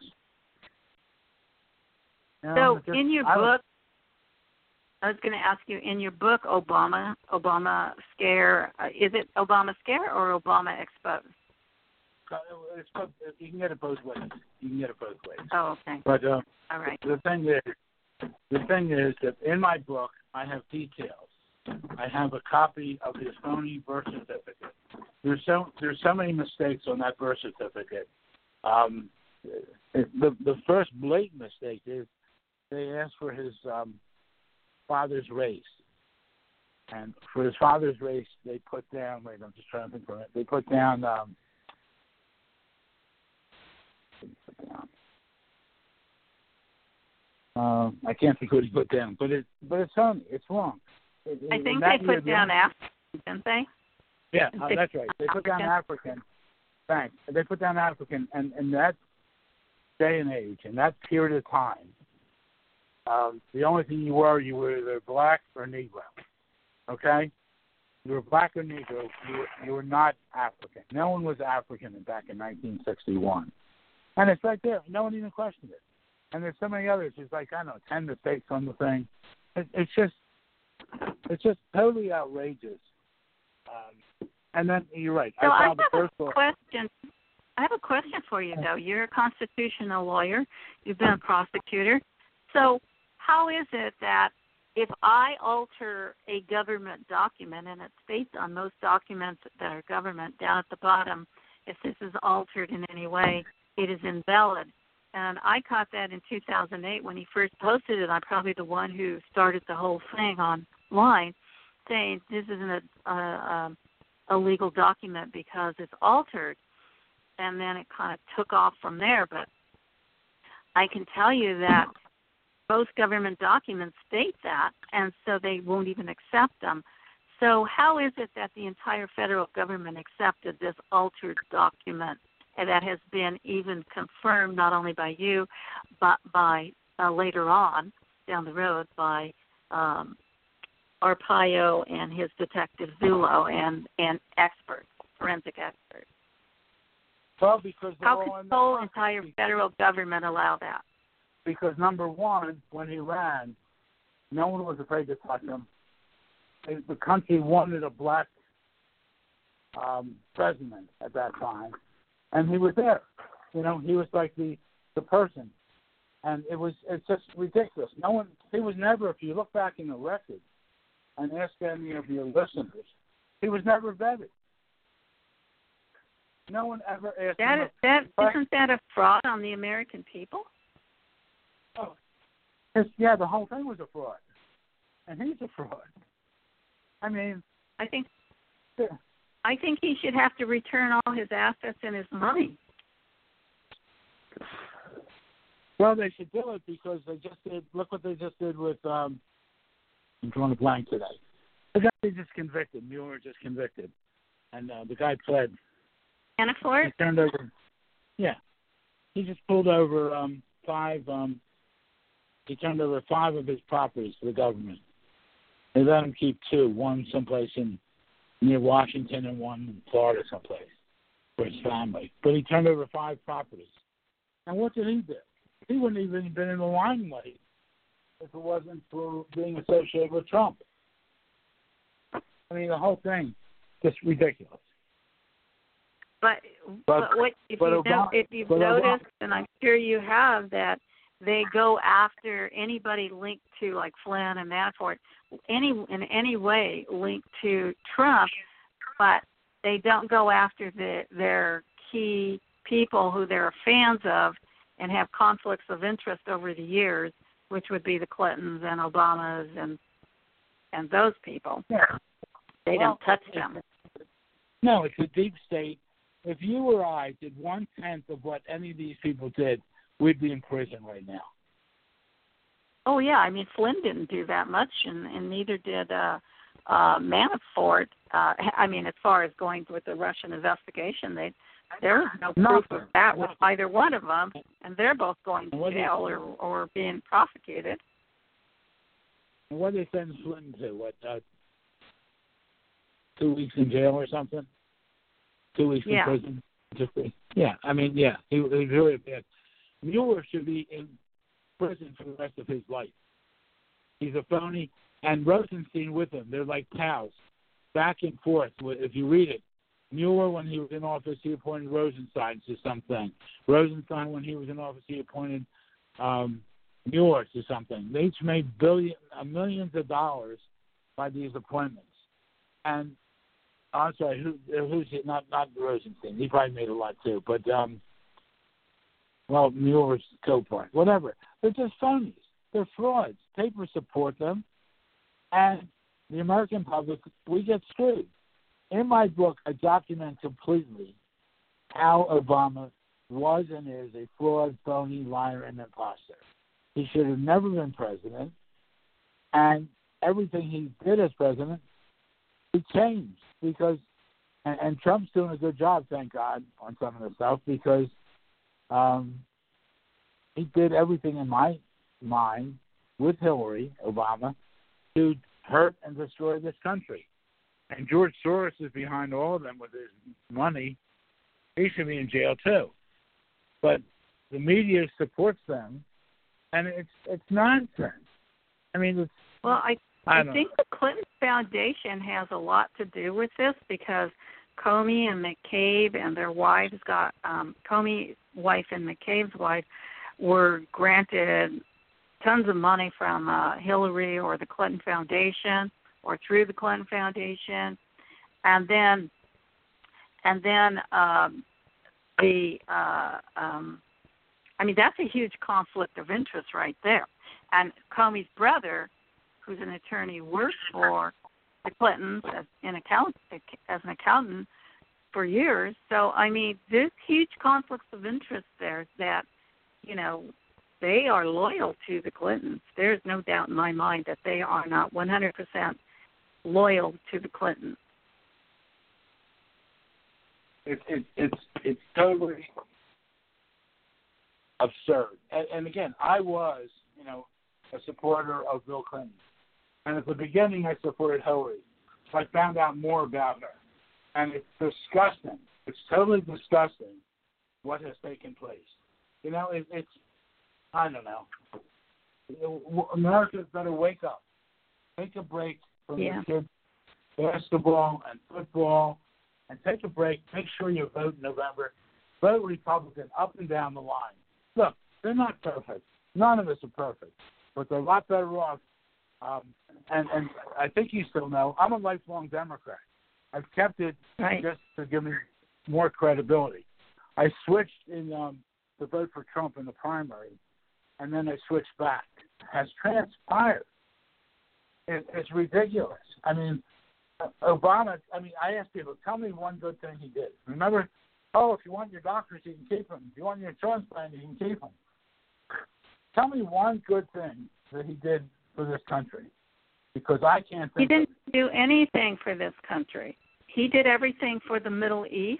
You know, so, just, in your book, I was going to ask you, in your book, Obama, Obama Scare, uh, is it Obama Scare or Obama Exposed? It's, you can get it both ways. You can get it both ways. Oh, okay. But uh, all right. The thing is, the thing is that in my book, I have details. I have a copy of his phony birth certificate. There's so there's so many mistakes on that birth certificate. Um, the the first blatant mistake is they asked for his um, father's race, and for his father's race they put down. Wait, I'm just trying to think for it. They put down. Um, put down uh, I can't think what he put down, but it but it's on. It's wrong. It, I think they put down African, didn't they? Yeah, uh, that's right. They put down African. Thanks. They put down African, and in that day and age, in that period of time, um, the only thing you were, you were either black or Negro. Okay? You were black or Negro. You were, you were not African. No one was African back in nineteen sixty-one. And it's right there. No one even questioned it. And there's so many others. There's like, I don't know, ten mistakes on the thing. It, it's just, it's just totally outrageous. Um, And then you're right. So I, I have the first a question. I have a question for you, though. You're a constitutional lawyer. You've been a prosecutor. So how is it that if I alter a government document, and it states on most documents that are government down at the bottom, if this is altered in any way, it is invalid. And I caught that in two thousand eight when he first posted it. I'm probably the one who started the whole thing online, saying this isn't a, a, a, a legal document because it's altered. And then it kind of took off from there. But I can tell you that most government documents state that, and so they won't even accept them. So how is it that the entire federal government accepted this altered document and that has been even confirmed not only by you, but by uh, later on down the road by um, Arpaio and his detective Zullo and, and experts, forensic experts? Well, because how could the whole entire federal government allow that? Because number one, when he ran, no one was afraid to touch him. The country wanted a black um, president at that time, and he was there. You know, he was like the, the person, and it was it's just ridiculous. No one, he was never. If you look back in the record and ask any of your listeners, he was never vetted. No one ever asked that him. Is, that isn't that a fraud on the American people? Oh, it's, yeah, the whole thing was a fraud, and he's a fraud. I mean, I think, yeah. I think he should have to return all his assets and his money. Well, they should do it because they just did. Look what they just did with. Um, I'm drawing a blank today. The guy they just convicted. Mueller just convicted, and uh, the guy pled. Manafort? He turned over. Yeah, he just pulled over um, five. Um, he turned over five of his properties to the government. They let him keep two, one someplace in near Washington and one in Florida someplace for his family. But he turned over five properties. And what did he do? He wouldn't even been in the limelight if it wasn't for being associated with Trump. I mean, the whole thing, just ridiculous. But, but, but what if, but you Obama, know, if you've noticed, Obama, and I'm sure you have, that they go after anybody linked to, like Flynn and Manafort, any in any way linked to Trump, but they don't go after the, their key people who they're fans of and have conflicts of interest over the years, which would be the Clintons and Obamas and and those people. Yeah. They well, don't touch them. No, it's a deep state. If you or I did one-tenth of what any of these people did, we'd be in prison right now. Oh, yeah. I mean, Flynn didn't do that much, and, and neither did uh, uh, Manafort. Uh, I mean, as far as going with the Russian investigation, they there's no proof Nothing. of that with either one of them, and they're both going to What jail or, or being prosecuted. What did they send Flynn to? What, uh, two weeks in jail or something? Two weeks yeah. in prison? Just, yeah, I mean, yeah, he, he was really bad. Mueller should be in prison for the rest of his life. He's a phony, and Rosenstein with him. They're like pals, back and forth. If you read it, Mueller, when he was in office, he appointed Rosenstein to something. Rosenstein, when he was in office, he appointed um, Mueller to something. They each made billion, uh, millions of dollars by these appointments. And I'm sorry, who, who's it? Not not Rosenstein. He probably made a lot too. But um, well, Mueller's co-part, whatever. They're just phonies. They're frauds. Papers support them, and the American public, we get screwed. In my book, I document completely how Obama was and is a fraud, phony, liar, and imposter. He should have never been president, and everything he did as president, he changed because, and, and Trump's doing a good job, thank God, on some of the stuff because um, he did everything in my mind with Hillary, Obama, to hurt and destroy this country. And George Soros is behind all of them with his money. He should be in jail too. But the media supports them, and it's it's nonsense. I mean, it's well, I I, I think know. the Clinton Foundation has a lot to do with this because Comey and McCabe and their wives got um, Comey's wife and McCabe's wife were granted tons of money from uh, Hillary or the Clinton Foundation or through the Clinton Foundation, and then and then um, the uh, um, I mean that's a huge conflict of interest right there. And Comey's brother, who's an attorney, worked for the Clintons as an account as an accountant for years. So I mean, there's huge conflicts of interest there that, you know, they are loyal to the Clintons. There's no doubt in my mind that they are not one hundred percent loyal to the Clintons. It, it, it's it's totally absurd. And, and again, I was, you know, a supporter of Bill Clinton. And at the beginning, I supported Hillary. So I found out more about her. And it's disgusting. It's totally disgusting what has taken place. You know, it, it's, I don't know. Americans better wake up. Take a break from yeah. the kids, basketball and football, and take a break. Make sure you vote in November. Vote Republican up and down the line. Look, they're not perfect. None of us are perfect. But they're a lot better off. Um, and, and I think you still know, I'm a lifelong Democrat. I've kept it right. just to give me more credibility. I switched in um, to vote for Trump in the primary, and then I switched back. It has transpired. It, it's ridiculous. I mean, Obama, I mean, I ask people, tell me one good thing he did. Remember, oh, if you want your doctors, you can keep them. If you want your insurance plan, you can keep them. Tell me one good thing that he did for this country, because I can't think. He didn't of do anything for this country. He did everything for the Middle East,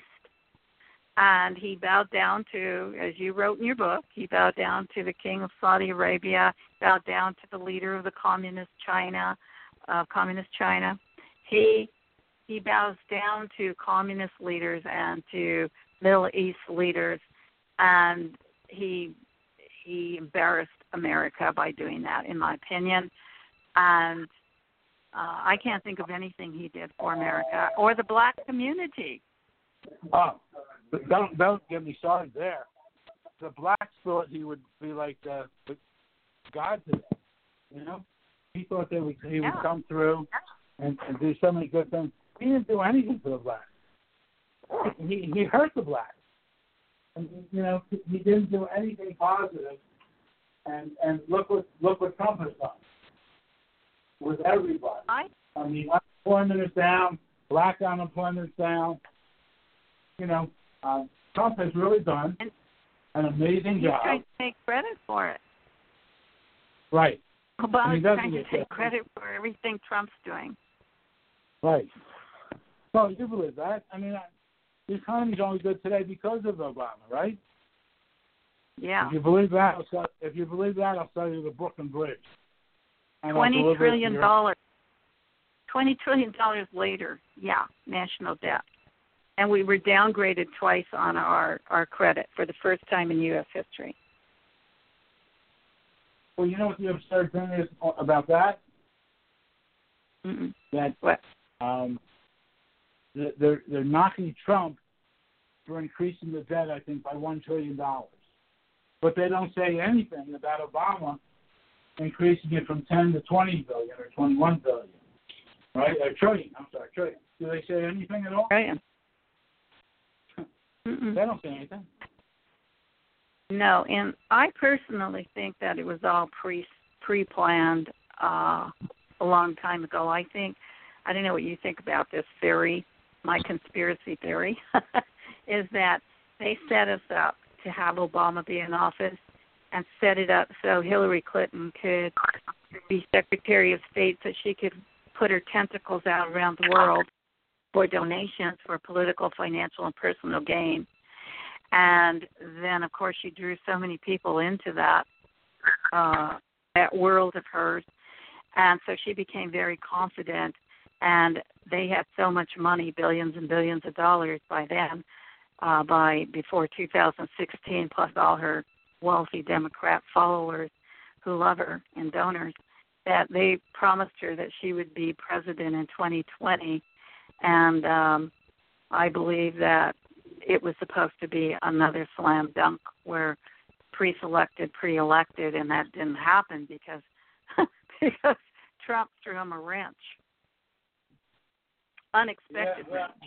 and he bowed down to, as you wrote in your book, he bowed down to the King of Saudi Arabia, bowed down to the leader of the communist China, uh, communist China. He he bows down to communist leaders and to Middle East leaders, and he he embarrassed America by doing that, in my opinion. And uh, I can't think of anything he did for America or the black community. Oh, don't don't get me started there. The blacks thought he would be like the, the God to them. You know, he thought they would he yeah. would come through and, and do so many good things. He didn't do anything for the blacks. He he hurt the blacks. And, you know, he didn't do anything positive. And and look what look what Trump has done with everybody. I, I mean, unemployment is down, black unemployment is down. You know, uh, Trump has really done and an amazing he's job. trying to take credit for it. Right. Obama's and trying to get take credit for everything Trump's doing. Right. Well, you believe that? I mean, the economy's only good today because of Obama, right? Yeah. If you believe that, I'll sell, if you believe that, I'll sell you the Brooklyn Bridge. And Twenty trillion dollars. Twenty trillion dollars later, yeah, national debt, and we were downgraded twice on our, our credit for the first time in U S history. Well, you know what the absurd thing is about that? Mm-mm. That what? Um, they're they're knocking Trump for increasing the debt, I think, by one trillion dollars, but they don't say anything about Obama increasing it from ten to twenty billion or twenty-one billion, right? A trillion. I'm sorry, trillion. Do they say anything at all? Trillion. Mm-mm. They don't say anything. No, and I personally think that it was all pre pre planned uh, a long time ago. I think I don't know what you think about this theory. My conspiracy theory is that they set us up to have Obama be in office and set it up so Hillary Clinton could be Secretary of State, so she could put her tentacles out around the world for donations for political, financial, and personal gain. And then, of course, she drew so many people into that uh, that world of hers, and so she became very confident. And they had so much money, billions and billions of dollars by then, uh, by before two thousand sixteen, plus all her wealthy Democrat followers who love her and donors, that they promised her that she would be president in twenty twenty. And um, I believe that it was supposed to be another slam dunk where pre-selected, pre-elected, and that didn't happen because because Trump threw him a wrench, unexpected yeah, yeah. wrench.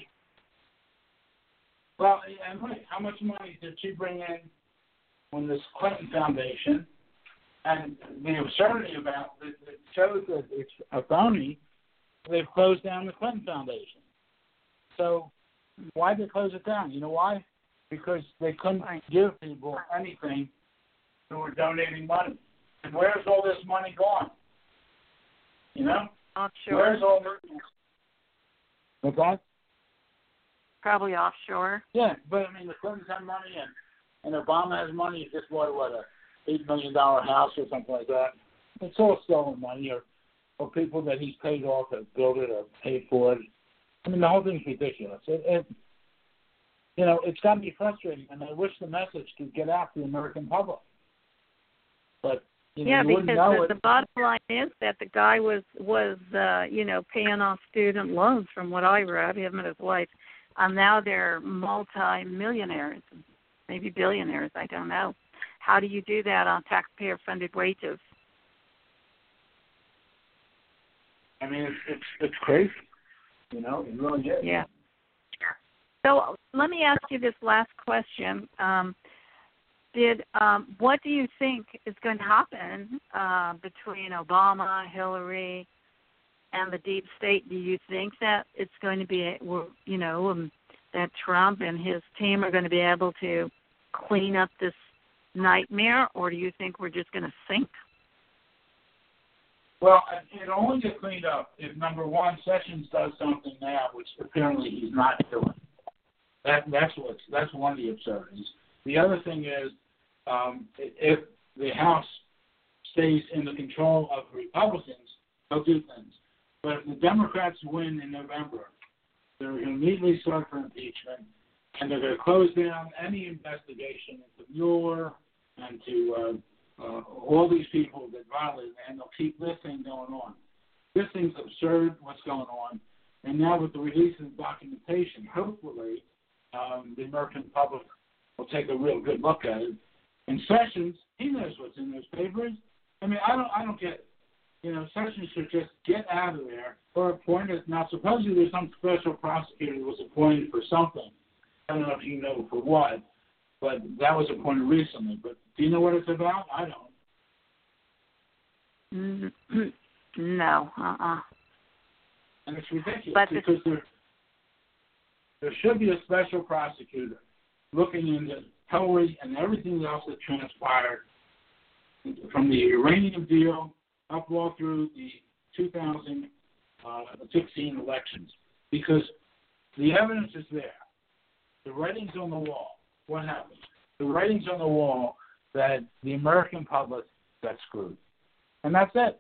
Well, and wait, how much money did she bring in when this Clinton Foundation? And the absurdity about it, it shows that it's a phony. They've closed down the Clinton Foundation. So why did they close it down? You know why? Because they couldn't give people anything who were donating money. And where's all this money gone? You know? Offshore. Where's all this? What's that? Probably offshore. Yeah, but I mean, the Clintons have money and, and Obama has money. He just bought, what, a eight million dollars house or something like that. It's all stolen money or, or people that he's paid off have built it or paid for it. I mean, the whole thing's ridiculous. It, it, you know, it's got to be frustrating, and I wish the message could get out to the American public. But, you know, yeah, you because know the, it. the bottom line is that the guy was, was uh, you know, paying off student loans from what I read, him and his wife. And now they're multi-millionaires, maybe billionaires, I don't know. How do you do that on taxpayer-funded wages? I mean, it's, it's, it's crazy. You know, it really is. Yeah. So let me ask you this last question. Um, did um, what do you think is going to happen uh, between Obama, Hillary, and the deep state? Do you think that it's going to be, you know, um, that Trump and his team are going to be able to clean up this nightmare, or do you think we're just going to sink? Well, it only gets cleaned up if, number one, Sessions does something now, which apparently he's not doing. That that's what's that's one of the absurdities. The other thing is, um, if the House stays in the control of the Republicans, they'll do things. But if the Democrats win in November, they're going to immediately start for impeachment, and they're going to close down any investigation into Mueller and to uh, uh, all these people that violated, and they'll keep this thing going on. This thing's absurd, what's going on. And now with the release of the documentation, hopefully um, the American public will take a real good look at it. And Sessions, he knows what's in those papers. I mean, I don't, I don't get it. You know, Sessions should just get out of there or appointed. Now, supposedly there's some special prosecutor who was appointed for something. I don't know if you know for what, but that was appointed recently. But do you know what it's about? I don't. No. Uh-uh. And it's ridiculous but because there, there should be a special prosecutor looking into Hillary and everything else that transpired from the uranium deal up all through the two thousand sixteen elections, because the evidence is there. The writing's on the wall. What happened? The writing's on the wall that the American public got screwed. And that's it.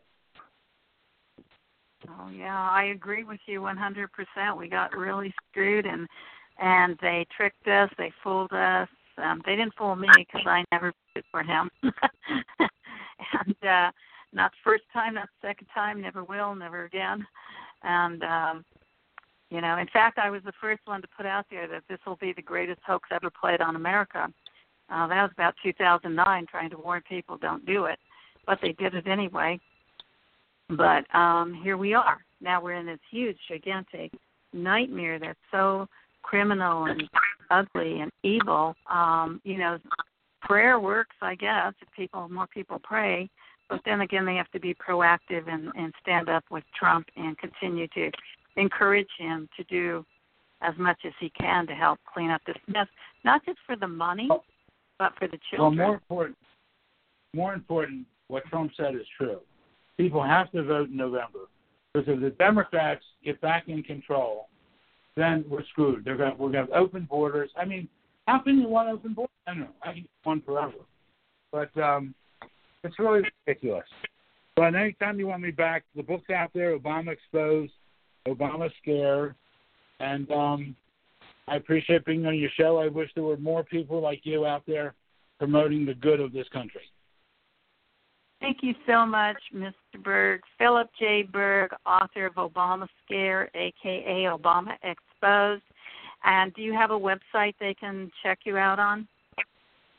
Oh, yeah, I agree with you one hundred percent. We got really screwed, and and they tricked us. They fooled us. Um, they didn't fool me because I never voted for him. and uh, not the first time, not the second time, never will, never again. And, um, you know, in fact, I was the first one to put out there that this will be the greatest hoax ever played on America. Uh, that was about two thousand nine, trying to warn people don't do it. But they did it anyway. But um, here we are. Now we're in this huge, gigantic nightmare that's so criminal and ugly and evil. Um, you know, prayer works, I guess, if people, more people pray. But then again, they have to be proactive and, and stand up with Trump and continue to encourage him to do as much as he can to help clean up this mess, not just for the money, but for the children. Well, more important, more important, what Trump said is true. People have to vote in November, because if the Democrats get back in control, then we're screwed. They're going, we're going to have open borders. I mean, how can you want open borders? I don't know. I can one forever, but um, it's really ridiculous. But anytime you want me back, the book's out there. Obama Exposed, Obama Scare, and um, I appreciate being on your show. I wish there were more people like you out there promoting the good of this country. Thank you so much, Mister Berg. Philip J. Berg, author of Obama Scare, a k a. Obama Exposed. And do you have a website they can check you out on?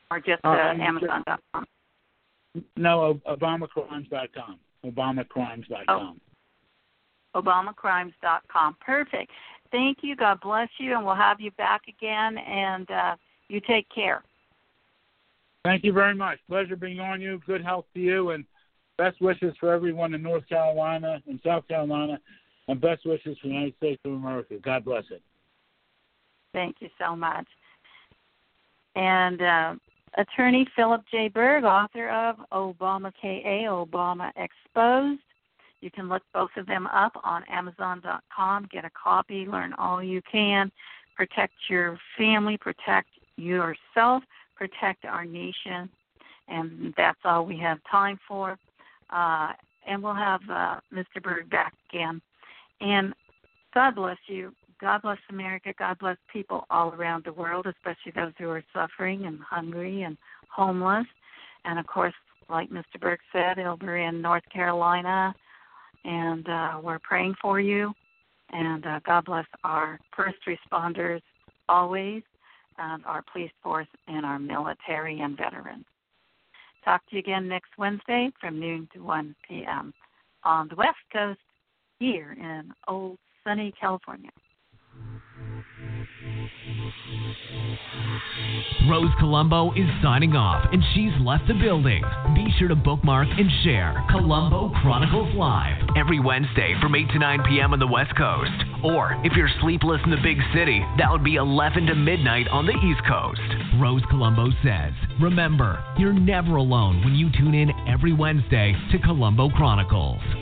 or just uh, Uh, Amazon dot com? No, Obama Crimes dot com. Obama Crimes dot com. Oh, Obama Crimes dot com. Perfect. Thank you. God bless you, and we'll have you back again. And uh, you take care. Thank you very much. Pleasure being on you. Good health to you, and best wishes for everyone in North Carolina and South Carolina, and best wishes for the United States of America. God bless it. Thank you so much. And uh, Attorney Philip J. Berg, author of Obama K A, Obama Exposed. You can look both of them up on Amazon dot com. Get a copy. Learn all you can. Protect your family. Protect yourself. Protect our nation. And that's all we have time for. Uh, and we'll have uh, Mister Berg back again. And God bless you. God bless America. God bless people all around the world, especially those who are suffering and hungry and homeless. And, of course, like Mister Berg said, over in North Carolina, and uh, we're praying for you. And uh, God bless our first responders always, and our police force, and our military and veterans. Talk to you again next Wednesday from noon to one p.m. on the West Coast here in old sunny California. Rose Colombo is signing off, and she's left the building. Be sure to bookmark and share Colombo Chronicles Live every Wednesday from eight to nine p.m. on the West Coast. Or if you're sleepless in the big city, that would be eleven to midnight on the East Coast. Rose Colombo says, remember, you're never alone when you tune in every Wednesday to Colombo Chronicles.